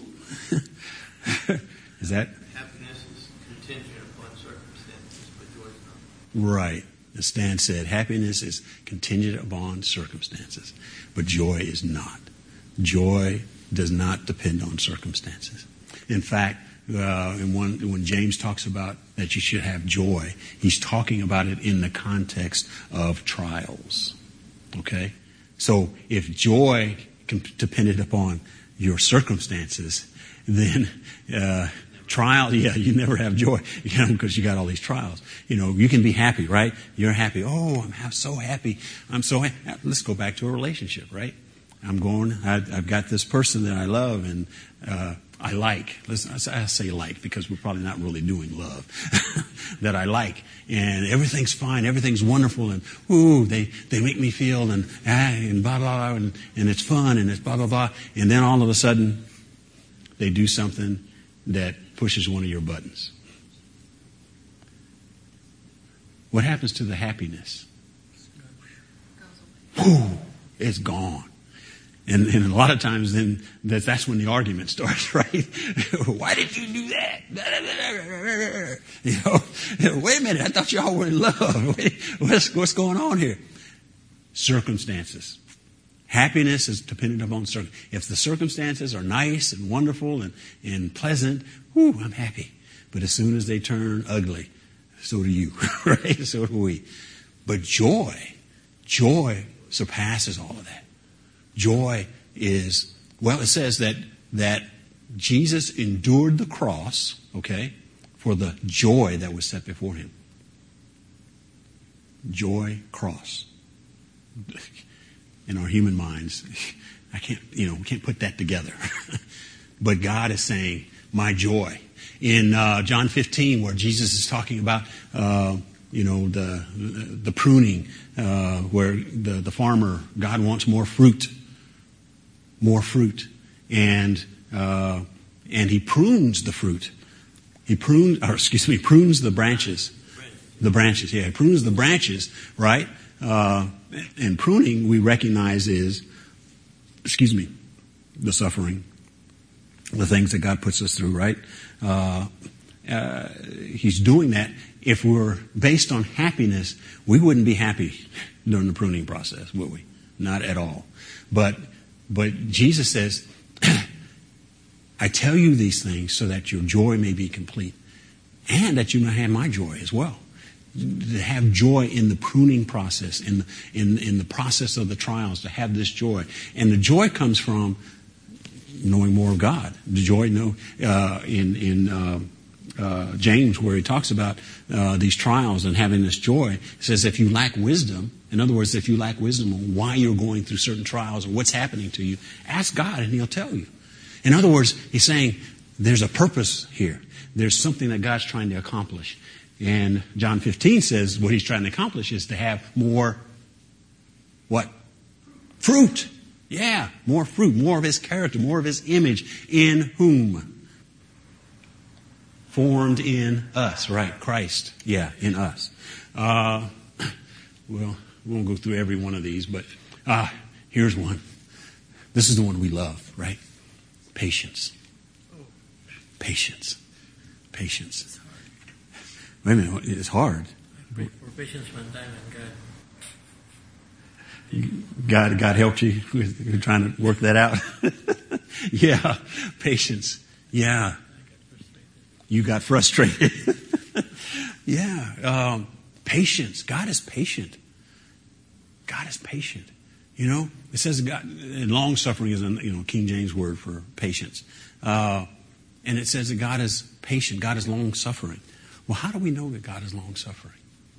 Is that? Happiness is contingent upon circumstances, but joy is not. Right. As Stan said, happiness is contingent upon circumstances, but joy is not. Joy does not depend on circumstances. In fact, uh, in one, when James talks about that you should have joy, he's talking about it in the context of trials. Okay? So if joy can, depended upon your circumstances, then uh, trial, yeah, you never have joy, you know, because you got all these trials. You know, you can be happy, right? You're happy. Oh, I'm so happy. I'm so happy. Let's go back to a relationship, right? I'm going, I've, I've got this person that I love and uh, I like. Listen, I say like because we're probably not really doing love. That I like. And everything's fine. Everything's wonderful. And, ooh, they, they make me feel and, ah, and blah, blah, blah. And, and it's fun and it's blah, blah, blah. And then all of a sudden, they do something that pushes one of your buttons. What happens to the happiness? Ooh, it's gone. And, and a lot of times then that, that's when the argument starts, right? Why did you do that? You know, wait a minute, I thought y'all were in love. What's, what's going on here? Circumstances. Happiness is dependent upon circumstances. If the circumstances are nice and wonderful and, and pleasant, whoo, I'm happy. But as soon as they turn ugly, so do you, right? So do we. But joy, joy surpasses all of that. Joy is, well, it says that that Jesus endured the cross, okay, for the joy that was set before him. Joy, cross. In our human minds, I can't, you know, we can't put that together. But God is saying, my joy. In uh, John fifteen, where Jesus is talking about, uh, you know, the the pruning, uh, where the, the farmer, God wants more fruit. More fruit. and uh, and he prunes the fruit. He prunes, or excuse me, prunes the branches. The branches, yeah, he prunes the branches, right? Uh, and pruning, we recognize is, excuse me, the suffering, the things that God puts us through, right? Uh, uh, he's doing that. If we're based on happiness, we wouldn't be happy during the pruning process, would we? Not at all. But but Jesus says, I tell you these things so that your joy may be complete and that you may have my joy as well. To have joy in the pruning process, in, in, in the process of the trials, to have this joy. And the joy comes from knowing more of God. The joy no, uh, in, in uh, uh, James, where he talks about uh, these trials and having this joy, he says if you lack wisdom, in other words, if you lack wisdom on why you're going through certain trials or what's happening to you, ask God and he'll tell you. In other words, he's saying there's a purpose here. There's something that God's trying to accomplish. And John fifteen says what he's trying to accomplish is to have more, what? Fruit. Yeah, more fruit, more of his character, more of his image. In whom? Formed in us, right? Christ. Yeah, in us. Uh, well, we won't go through every one of these, but uh, here's one. This is the one we love, right? Patience. Patience. Patience. Wait a minute, it's hard. For patience one time and God. God, God helped you with trying to work that out. Yeah, patience. Yeah, you got frustrated. Yeah, um, patience. God is patient. God is patient. You know, it says God, and long suffering is a you know King James word for patience, uh, and it says that God is patient. God is long suffering. Well, how do we know that God is long-suffering?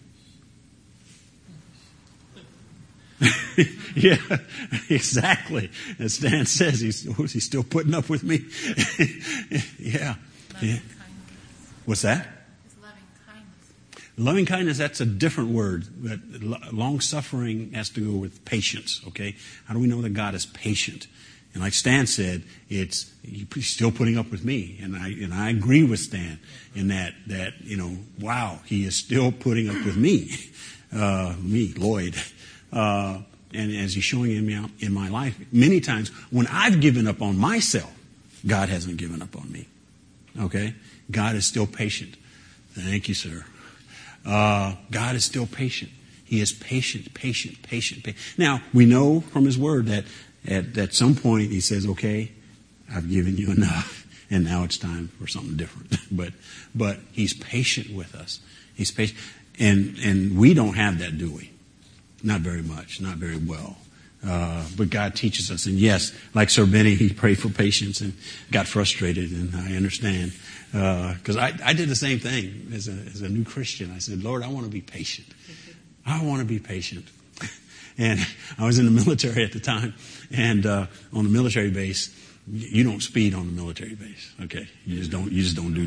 Yeah, exactly. As Stan says, he's, he's still putting up with me. Yeah. Loving Yeah. kindness. What's that? It's loving kindness. Loving kindness, that's a different word. Long-suffering has to go with patience, okay? How do we know that God is patient? And like Stan said, it's he's still putting up with me, and I and I agree with Stan in that that you know, wow, he is still putting up with me, uh, me Lloyd, uh, and as he's showing in me in my life, many times when I've given up on myself, God hasn't given up on me. Okay, God is still patient. Thank you, sir. Uh, God is still patient. He is patient, patient, patient, patient. Now we know from His Word that. At, at some point, he says, okay, I've given you enough, and now it's time for something different. But but he's patient with us. He's patient. And, and we don't have that, do we? Not very much, not very well. Uh, but God teaches us. And yes, like Sir Benny, he prayed for patience and got frustrated, and I understand. Because uh, I, I did the same thing as a, as a new Christian. I said, Lord, I want to be patient. I want to be patient. And I was in the military at the time, and uh, on the military base, you don't speed on the military base. Okay, you just don't. You just don't do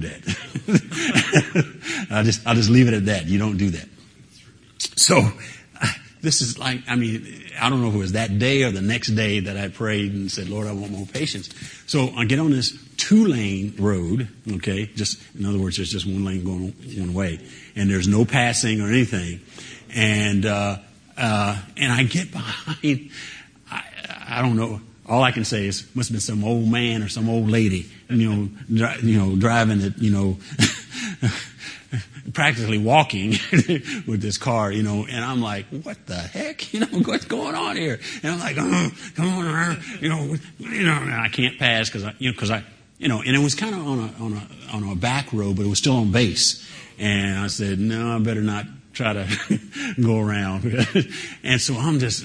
that. I just I'll just leave it at that. You don't do that. So this is like I mean I don't know if it was that day or the next day that I prayed and said, Lord, I want more patience. So I get on this two lane road. Okay, just in other words, there's just one lane going one way, and there's no passing or anything, and. Uh, Uh, and I get behind, I, I don't know, all I can say is must have been some old man or some old lady, you know, dri- you know, driving it, you know, practically walking with this car, you know, and I'm like, what the heck, you know, what's going on here? And I'm like, oh, come on, you know, you know, and I can't pass because I, you know, because I, you know, and it was kind of on a on a on a back road, but it was still on base, and I said, no, I better not. Try to go around. And so I'm just, you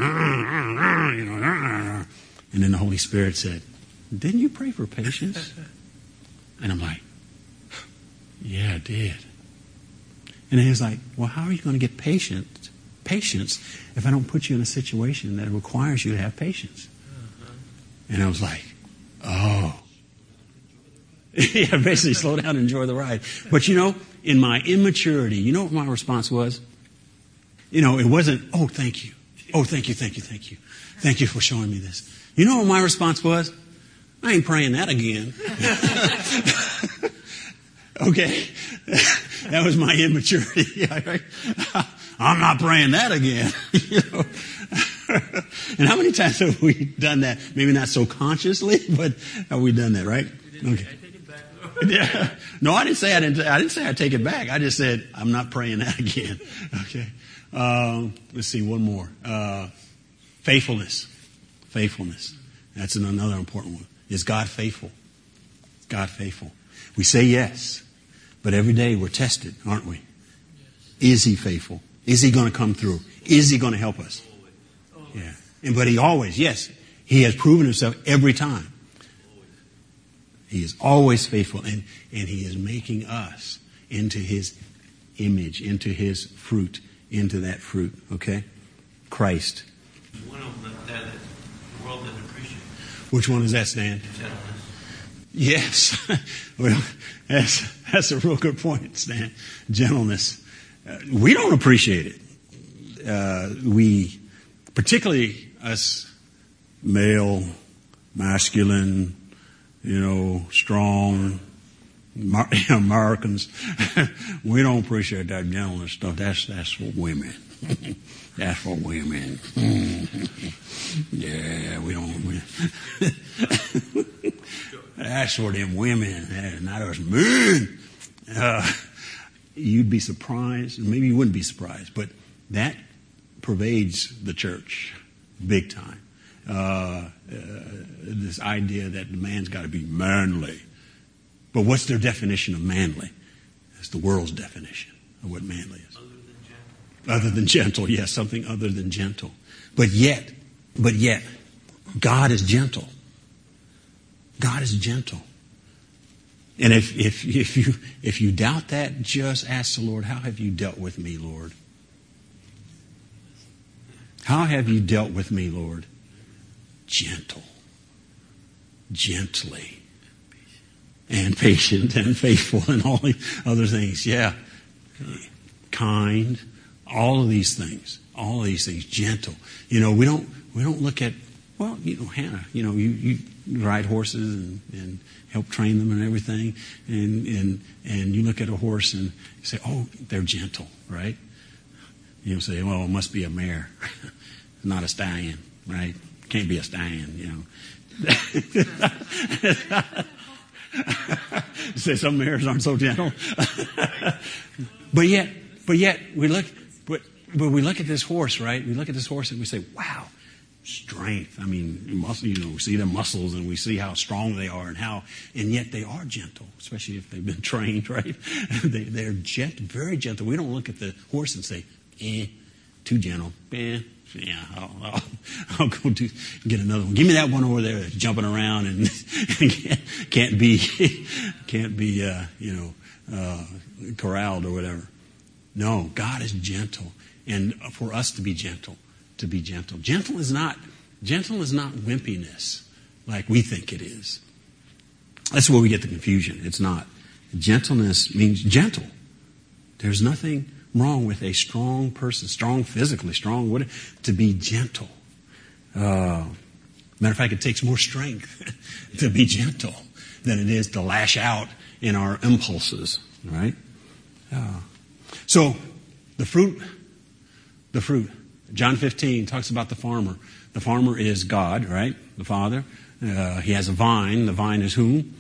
know, and then the Holy Spirit said, didn't you pray for patience? And I'm like, yeah, I did. And then he's like, well, how are you going to get patient, patience if I don't put you in a situation that requires you to have patience? And I was like, oh. Yeah, basically slow down and enjoy the ride. But you know, in my immaturity, you know what my response was? You know, it wasn't, oh, thank you. Oh, thank you, thank you, thank you. Thank you for showing me this. You know what my response was? I ain't praying that again. Okay. That was my immaturity. I'm not praying that again. You know? And how many times have we done that? Maybe not so consciously, but have we done that, right? Okay. Yeah. No, I didn't say I didn't. I didn't say I'd take it back. I just said I'm not praying that again. Okay. Um, let's see one more. Uh, faithfulness. Faithfulness. That's an, another important one. Is God faithful? God faithful. We say yes, but every day we're tested, aren't we? Is He faithful? Is He going to come through? Is He going to help us? Yeah. And but He always, yes, He has proven Himself every time. He is always faithful, and, and He is making us into His image, into His fruit, into that fruit, okay? Christ. One of them that the world doesn't appreciate. Which one is that, Stan? Gentleness. Yes. Well, that's, that's a real good point, Stan. Gentleness. Uh, we don't appreciate it. Uh, we, particularly us male, masculine, you know, strong Mar- Americans, we don't appreciate that gentleness stuff. That's that's for women. That's for women. Yeah, we don't. We, that's for them women, not us men. Uh, you'd be surprised, maybe you wouldn't be surprised, but that pervades the church big time. Uh, uh, this idea that the man's got to be manly. But what's their definition of manly? That's the world's definition of what manly is. Other than gentle. Other than gentle, yes, something other than gentle. But yet, but yet, God is gentle. God is gentle. And if, if, if you, if you doubt that, just ask the Lord, how have you dealt with me, Lord? How have you dealt with me, Lord? Gentle. Gently. And patient and faithful and all the other things. Yeah. Kind. All of these things. All of these things. Gentle. You know, we don't, we don't look at, well, you know, Hannah, you know, you, you ride horses and, and help train them and everything. And, and, and you look at a horse and you say, oh, they're gentle, right? You know, say, well, it must be a mare, not a stallion, right? Can't be a stallion, you know. Say some mares aren't so gentle. But yet, but yet we look, but, but we look at this horse, right? We look at this horse and we say, wow, strength. I mean, muscle, you know, we see their muscles and we see how strong they are and how, and yet they are gentle, especially if they've been trained, right? they, they're gentle, very gentle. We don't look at the horse and say, eh, too gentle, eh. Yeah, I'll, I'll, I'll go do, get another one. Give me that one over there that's jumping around and, and can't, can't be, can't be, uh, you know, uh, corralled or whatever. No, God is gentle, and for us to be gentle, to be gentle. Gentle is not, gentle is not wimpiness like we think it is. That's where we get the confusion. It's not. Gentleness means gentle. There's nothing wrong with a strong person, strong physically, strong, whatever, to be gentle. Uh, matter of fact, it takes more strength to be gentle than it is to lash out in our impulses, right? Uh, so, the fruit, the fruit. John fifteen talks about the farmer. The farmer is God, right? The Father. Uh, he has a vine. The vine is whom?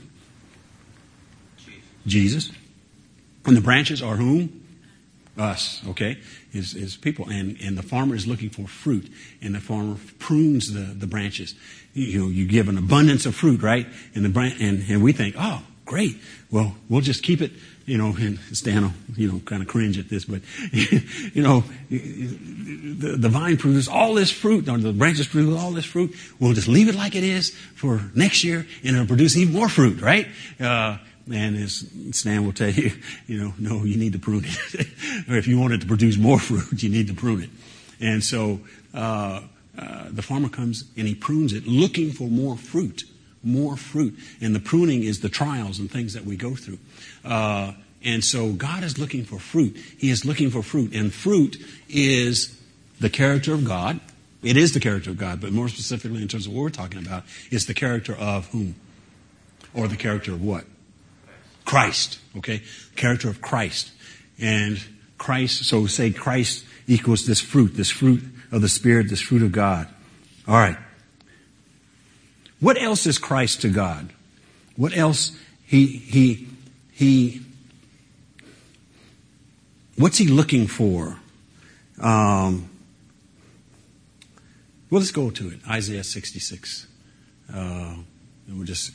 Jesus. Jesus. And the branches are whom? Us, okay, is is people, and and the farmer is looking for fruit, and the farmer prunes the, the branches. You know, you give an abundance of fruit, right? And the branch, and, and we think, oh, great. Well, we'll just keep it. You know, and Stan will, you know, kind of cringe at this, but you know, the, the vine produces all this fruit, or the branches produce all this fruit. We'll just leave it like it is for next year, and it'll produce even more fruit, right? Uh, And as Stan will tell you, you know, no, you need to prune it. Or if you want it to produce more fruit, you need to prune it. And so uh, uh, the farmer comes and he prunes it looking for more fruit, more fruit. And the pruning is the trials and things that we go through. Uh, and so God is looking for fruit. He is looking for fruit. And fruit is the character of God. It is the character of God, but more specifically in terms of what we're talking about, it's the character of whom? Or the character of what? Christ. Okay? Character of Christ. And Christ, so say Christ equals this fruit, this fruit of the Spirit, this fruit of God. All right. What else is Christ to God? What else he, he, he, what's he looking for? Um, well, let's go to it. Isaiah sixty-six. Uh, and we'll just,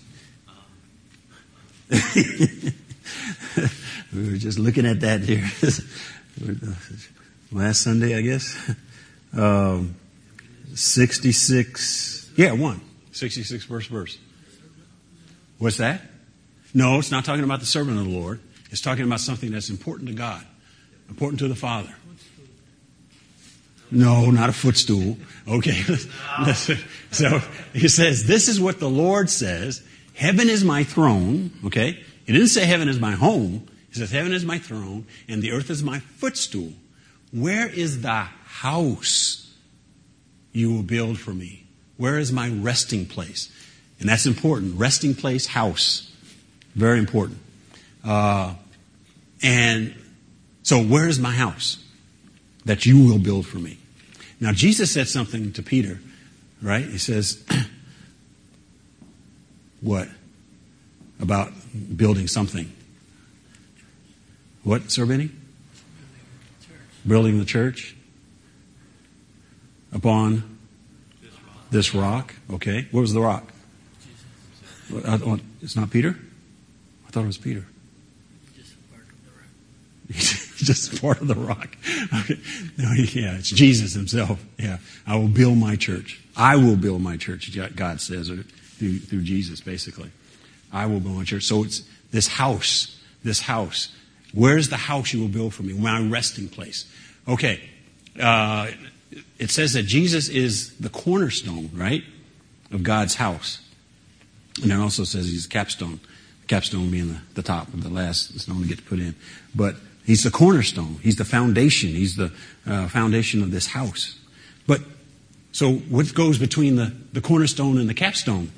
we were just looking at that here last Sunday, I guess. Um, sixty-six. Yeah, one. sixty-six verse verse. What's that? No, it's not talking about the servant of the Lord. It's talking about something that's important to God, important to the Father. No, not a footstool. Okay. Listen. So he says, this is what the Lord says. Heaven is my throne. Okay. He didn't say heaven is my home. He says heaven is my throne and the earth is my footstool. Where is the house you will build for me? Where is my resting place? And that's important. Resting place, house. Very important. Uh, and so where is my house that you will build for me? Now, Jesus said something to Peter, right? He says, what? About building something. What, Sir Benny? Building the church. Upon this rock. Okay. What was the rock? It's not Peter? I thought it was Peter. Just part of the rock. Okay. No, yeah, it's Jesus himself. Yeah. I will build my church. I will build my church, God says, or through, through Jesus, basically. I will build my church. So it's this house, this house. Where's the house you will build for me? My resting place. Okay. Uh, it says that Jesus is the cornerstone, right, of God's house. And it also says he's the capstone. Capstone being the, the top of the last stone to get to put in. But he's the cornerstone. He's the foundation. He's the uh, foundation of this house. But, so what goes between the, the cornerstone and the capstone?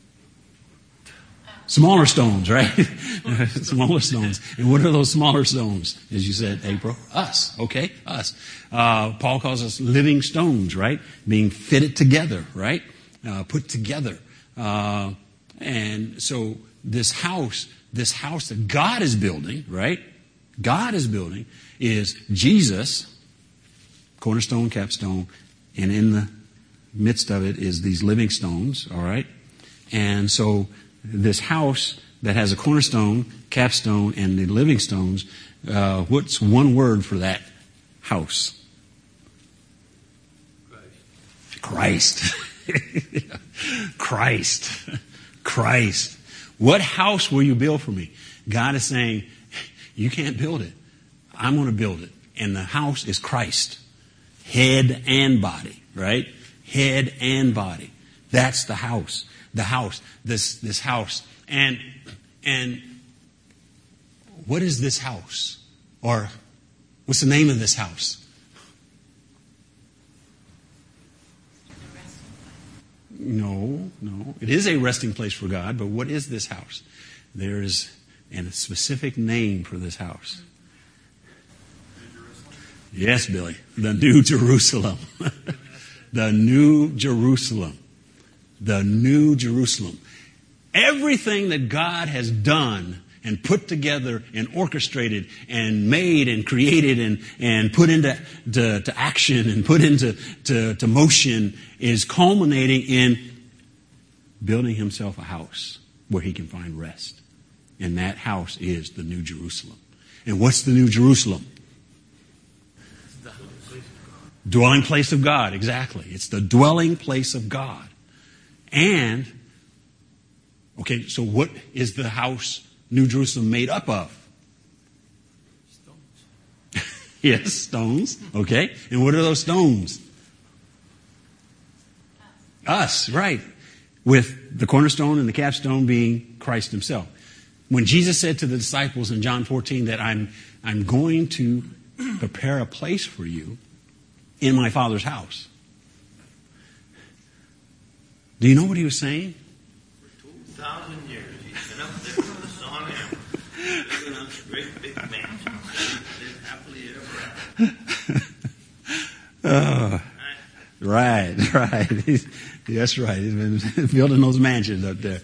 Smaller stones, right? Smaller stones. And what are those smaller stones? As you said, April? Us. Okay? Us. Uh, Paul calls us living stones, right? Being fitted together, right? Uh, put together. Uh, and so this house, this house that God is building, right? God is building is Jesus, cornerstone, capstone, and in the midst of it is these living stones, all right? And so this house that has a cornerstone, capstone, and the living stones, uh, what's one word for that house? Christ. Christ. Christ. Christ. What house will you build for me? God is saying, you can't build it. I'm going to build it. And the house is Christ. Head and body, right? Head and body. That's the house. The house. This this house. And and what is this house? Or what's the name of this house? No, no. It is a resting place for God, but what is this house? There is a specific name for this house. Yes, Billy. The New Jerusalem. The New Jerusalem. The New Jerusalem. Everything that God has done and put together and orchestrated and made and created and, and put into to, to action and put into to, to motion is culminating in building himself a house where he can find rest. And that house is the New Jerusalem. And what's the New Jerusalem? Dwelling place of God, exactly. It's the dwelling place of God. And, okay, so what is the house, New Jerusalem, made up of? Stones. Yes, stones. Okay. And what are those stones? Us, right. With the cornerstone and the capstone being Christ himself. When Jesus said to the disciples in John fourteen that I'm, I'm going to prepare a place for you in my Father's house. Do you know what he was saying? For two thousand years, He's been up there with the song and living on this great big mansion. Live happily ever after. Uh, right, right. He's, that's right. He's been building those mansions up there.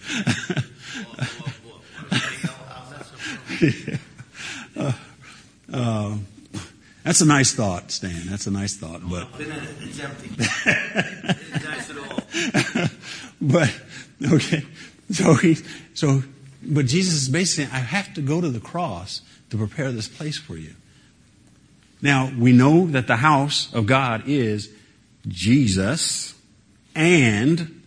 uh, uh, that's a nice thought, Stan. That's a nice thought. But it's empty. It's nice at all. But okay, so he, so, but Jesus is basically saying, I have to go to the cross to prepare this place for you. Now we know that the house of God is Jesus and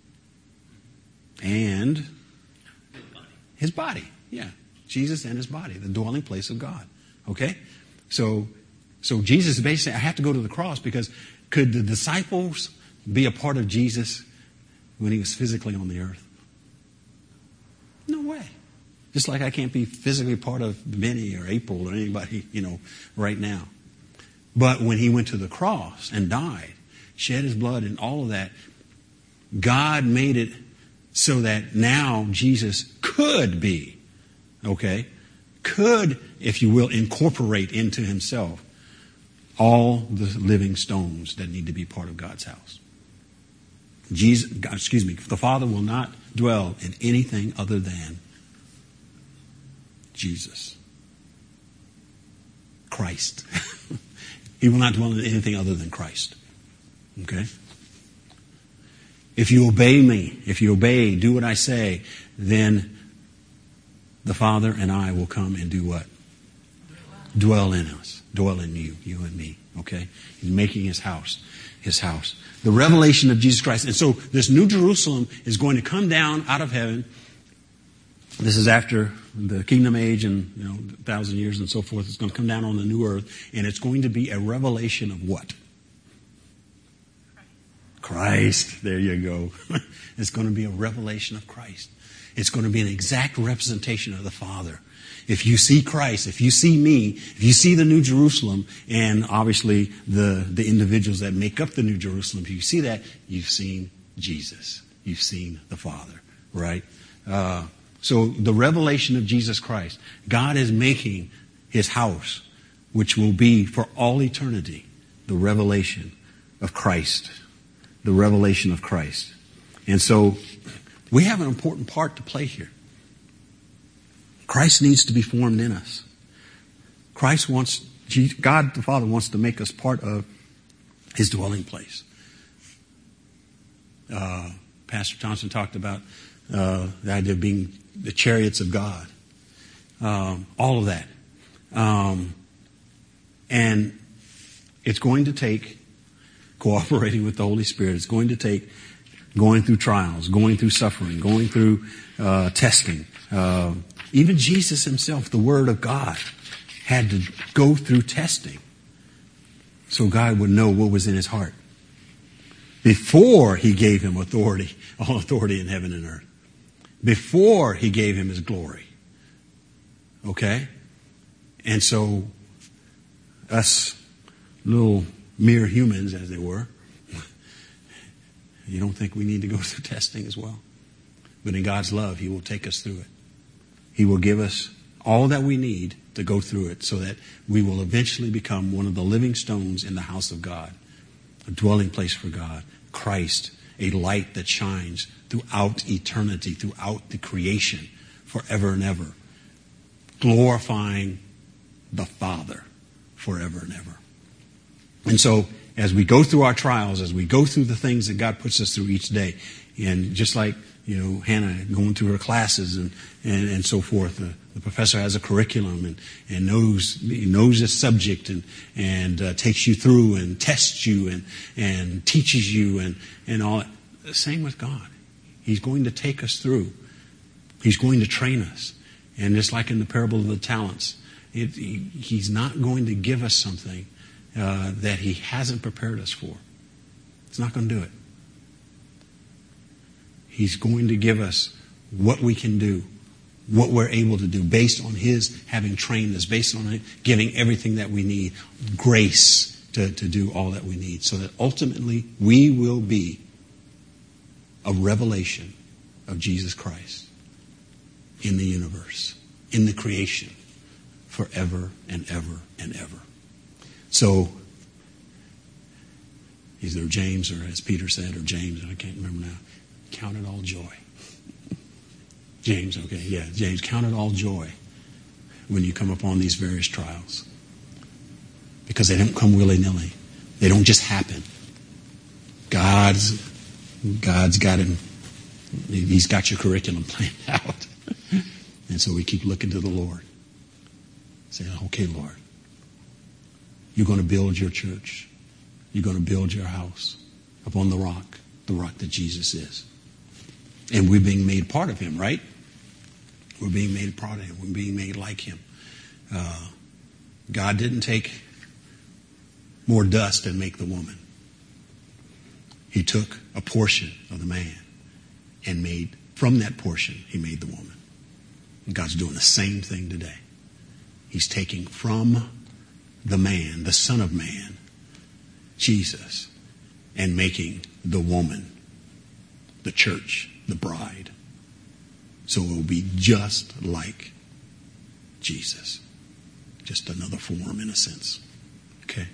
and his body. Yeah, Jesus and his body, the dwelling place of God. Okay, so so Jesus is basically saying, I have to go to the cross because could the disciples be a part of Jesus when he was physically on the earth? No way. Just like I can't be physically part of Benny or April or anybody, you know, right now. But when he went to the cross and died, shed his blood and all of that, God made it so that now Jesus could be, okay, could, if you will, incorporate into himself all the living stones that need to be part of God's house. Jesus, excuse me, the Father will not dwell in anything other than Jesus. Christ. He will not dwell in anything other than Christ. Okay? If you obey me, if you obey, do what I say, then the Father and I will come and do what? Dwell in us. Dwell in you, you and me. Okay? He's making his house. His house. The revelation of Jesus Christ. And so this New Jerusalem is going to come down out of heaven. This is after the kingdom age and, you know, a thousand years and so forth. It's going to come down on the new earth. And it's going to be a revelation of what? Christ. There you go. It's going to be a revelation of Christ. It's going to be an exact representation of the Father. If you see Christ, if you see me, if you see the New Jerusalem, and obviously the, the individuals that make up the New Jerusalem, if you see that, you've seen Jesus. You've seen the Father, right? Uh, so the revelation of Jesus Christ. God is making his house, which will be for all eternity, the revelation of Christ. The revelation of Christ. And so we have an important part to play here. Christ needs to be formed in us. Christ wants, God the Father wants to make us part of his dwelling place. Uh, Pastor Johnson talked about uh, the idea of being the chariots of God. Um, all of that. Um, and it's going to take cooperating with the Holy Spirit. It's going to take going through trials, going through suffering, going through uh, testing. Uh, even Jesus himself, the Word of God, had to go through testing so God would know what was in his heart before he gave him authority, all authority in heaven and earth. Before he gave him his glory. Okay? And so, us little mere humans, as they were, you don't think we need to go through testing as well? But in God's love, he will take us through it. He will give us all that we need to go through it so that we will eventually become one of the living stones in the house of God, a dwelling place for God, Christ, a light that shines throughout eternity, throughout the creation, forever and ever, glorifying the Father forever and ever. And so, as we go through our trials, as we go through the things that God puts us through each day, and just like, you know, Hannah going through her classes and, and, and so forth, the, the professor has a curriculum and, and knows knows a subject and and uh, takes you through and tests you and and teaches you and and all that. The same with God. He's going to take us through. He's going to train us. And just like in the parable of the talents, it, he, he's not going to give us something uh, that he hasn't prepared us for. He's not going to do it. He's going to give us what we can do, what we're able to do, based on his having trained us, based on him giving everything that we need, grace to, to do all that we need, so that ultimately we will be a revelation of Jesus Christ. in the universe, in the creation, forever and ever and ever. So, either James or as Peter said, or James, I can't remember now, count it all joy. James, okay, yeah, James, count it all joy when you come upon these various trials. Because they don't come willy-nilly. They don't just happen. God's, God's got him, he's got your curriculum planned out. And so we keep looking to the Lord. Saying, okay, Lord, you're going to build your church. You're going to build your house upon the rock, the rock that Jesus is. And we're being made part of him, right? We're being made part of him. We're being made like him. Uh, God didn't take more dust and make the woman. He took a portion of the man and made, from that portion, he made the woman. And God's doing the same thing today. He's taking from the man, the Son of Man, Jesus, and making the woman, the church, the bride. So it will be just like Jesus. Just another form in a sense. Okay?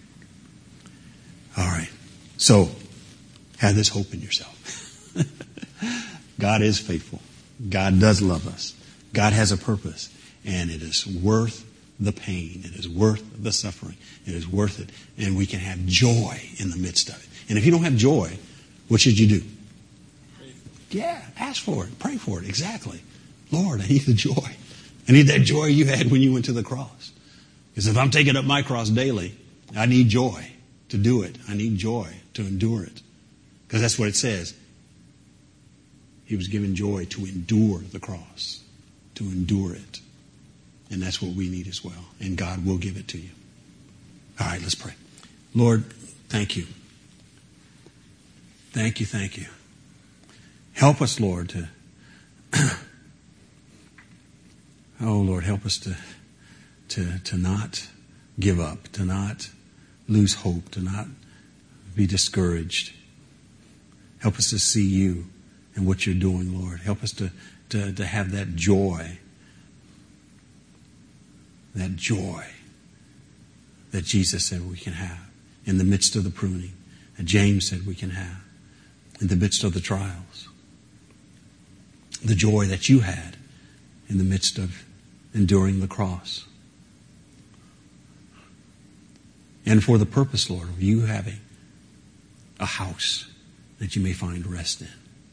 All right. So, have this hope in yourself. God is faithful. God does love us. God has a purpose. And it is worth the pain. It is worth the suffering. It is worth it. And we can have joy in the midst of it. And if you don't have joy, what should you do? Yeah, ask for it. Pray for it. Exactly. Lord, I need the joy. I need that joy you had when you went to the cross. Because if I'm taking up my cross daily, I need joy to do it. I need joy to endure it. Because that's what it says. He was given joy to endure the cross. To endure it. And that's what we need as well. And God will give it to you. All right, let's pray. Lord, thank you. Thank you, thank you. Help us, Lord, to... oh, Lord, help us to, to, to not give up, to not lose hope, to not be discouraged. Help us to see you and what you're doing, Lord. Help us to, to, to have that joy, that joy that Jesus said we can have in the midst of the pruning, that James said we can have in the midst of the trials. The joy that you had in the midst of enduring the cross. And for the purpose, Lord, of you having a house that you may find rest in.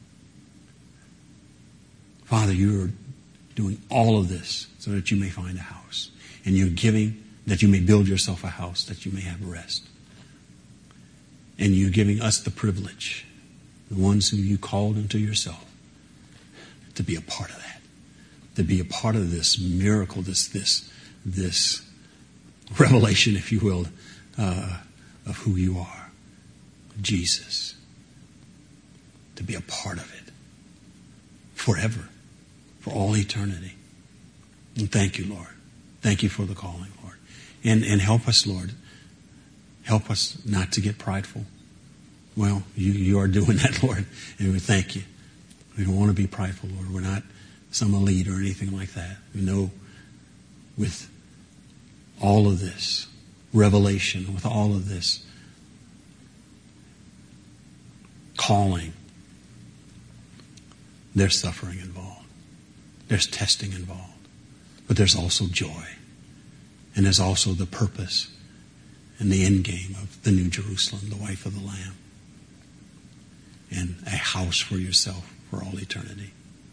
Father, you are doing all of this so that you may find a house. And you're giving that you may build yourself a house that you may have rest. And you're giving us the privilege, the ones who you called into yourself, to be a part of that. To be a part of this miracle, this this this revelation, if you will, uh, of who you are. Jesus. To be a part of it. Forever. For all eternity. And thank you, Lord. Thank you for the calling, Lord. And and help us, Lord. Help us not to get prideful. Well, you, you are doing that, Lord. And we thank you. We don't want to be prideful, Lord. We're not some elite or anything like that. We know with all of this revelation, with all of this calling, there's suffering involved. There's testing involved. But there's also joy. And there's also the purpose and the end game of the New Jerusalem, the wife of the Lamb. And a house for yourself for all eternity.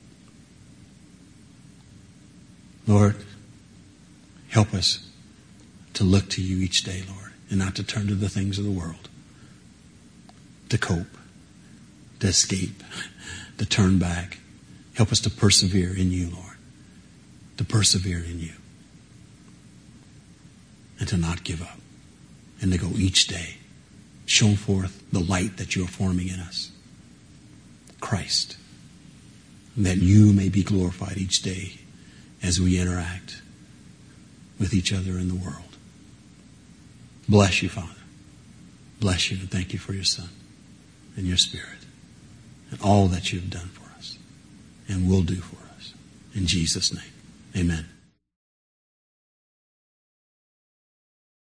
Lord, help us to look to you each day, Lord, and not to turn to the things of the world, to cope, to escape, to turn back. Help us to persevere in you, Lord, to persevere in you, and to not give up, and to go each day, show forth the light that you are forming in us, Christ, that you may be glorified each day as we interact with each other in the world. Bless you, Father. Bless you, and thank you for your Son and your Spirit and all that you've done for us and will do for us. In Jesus' name, amen.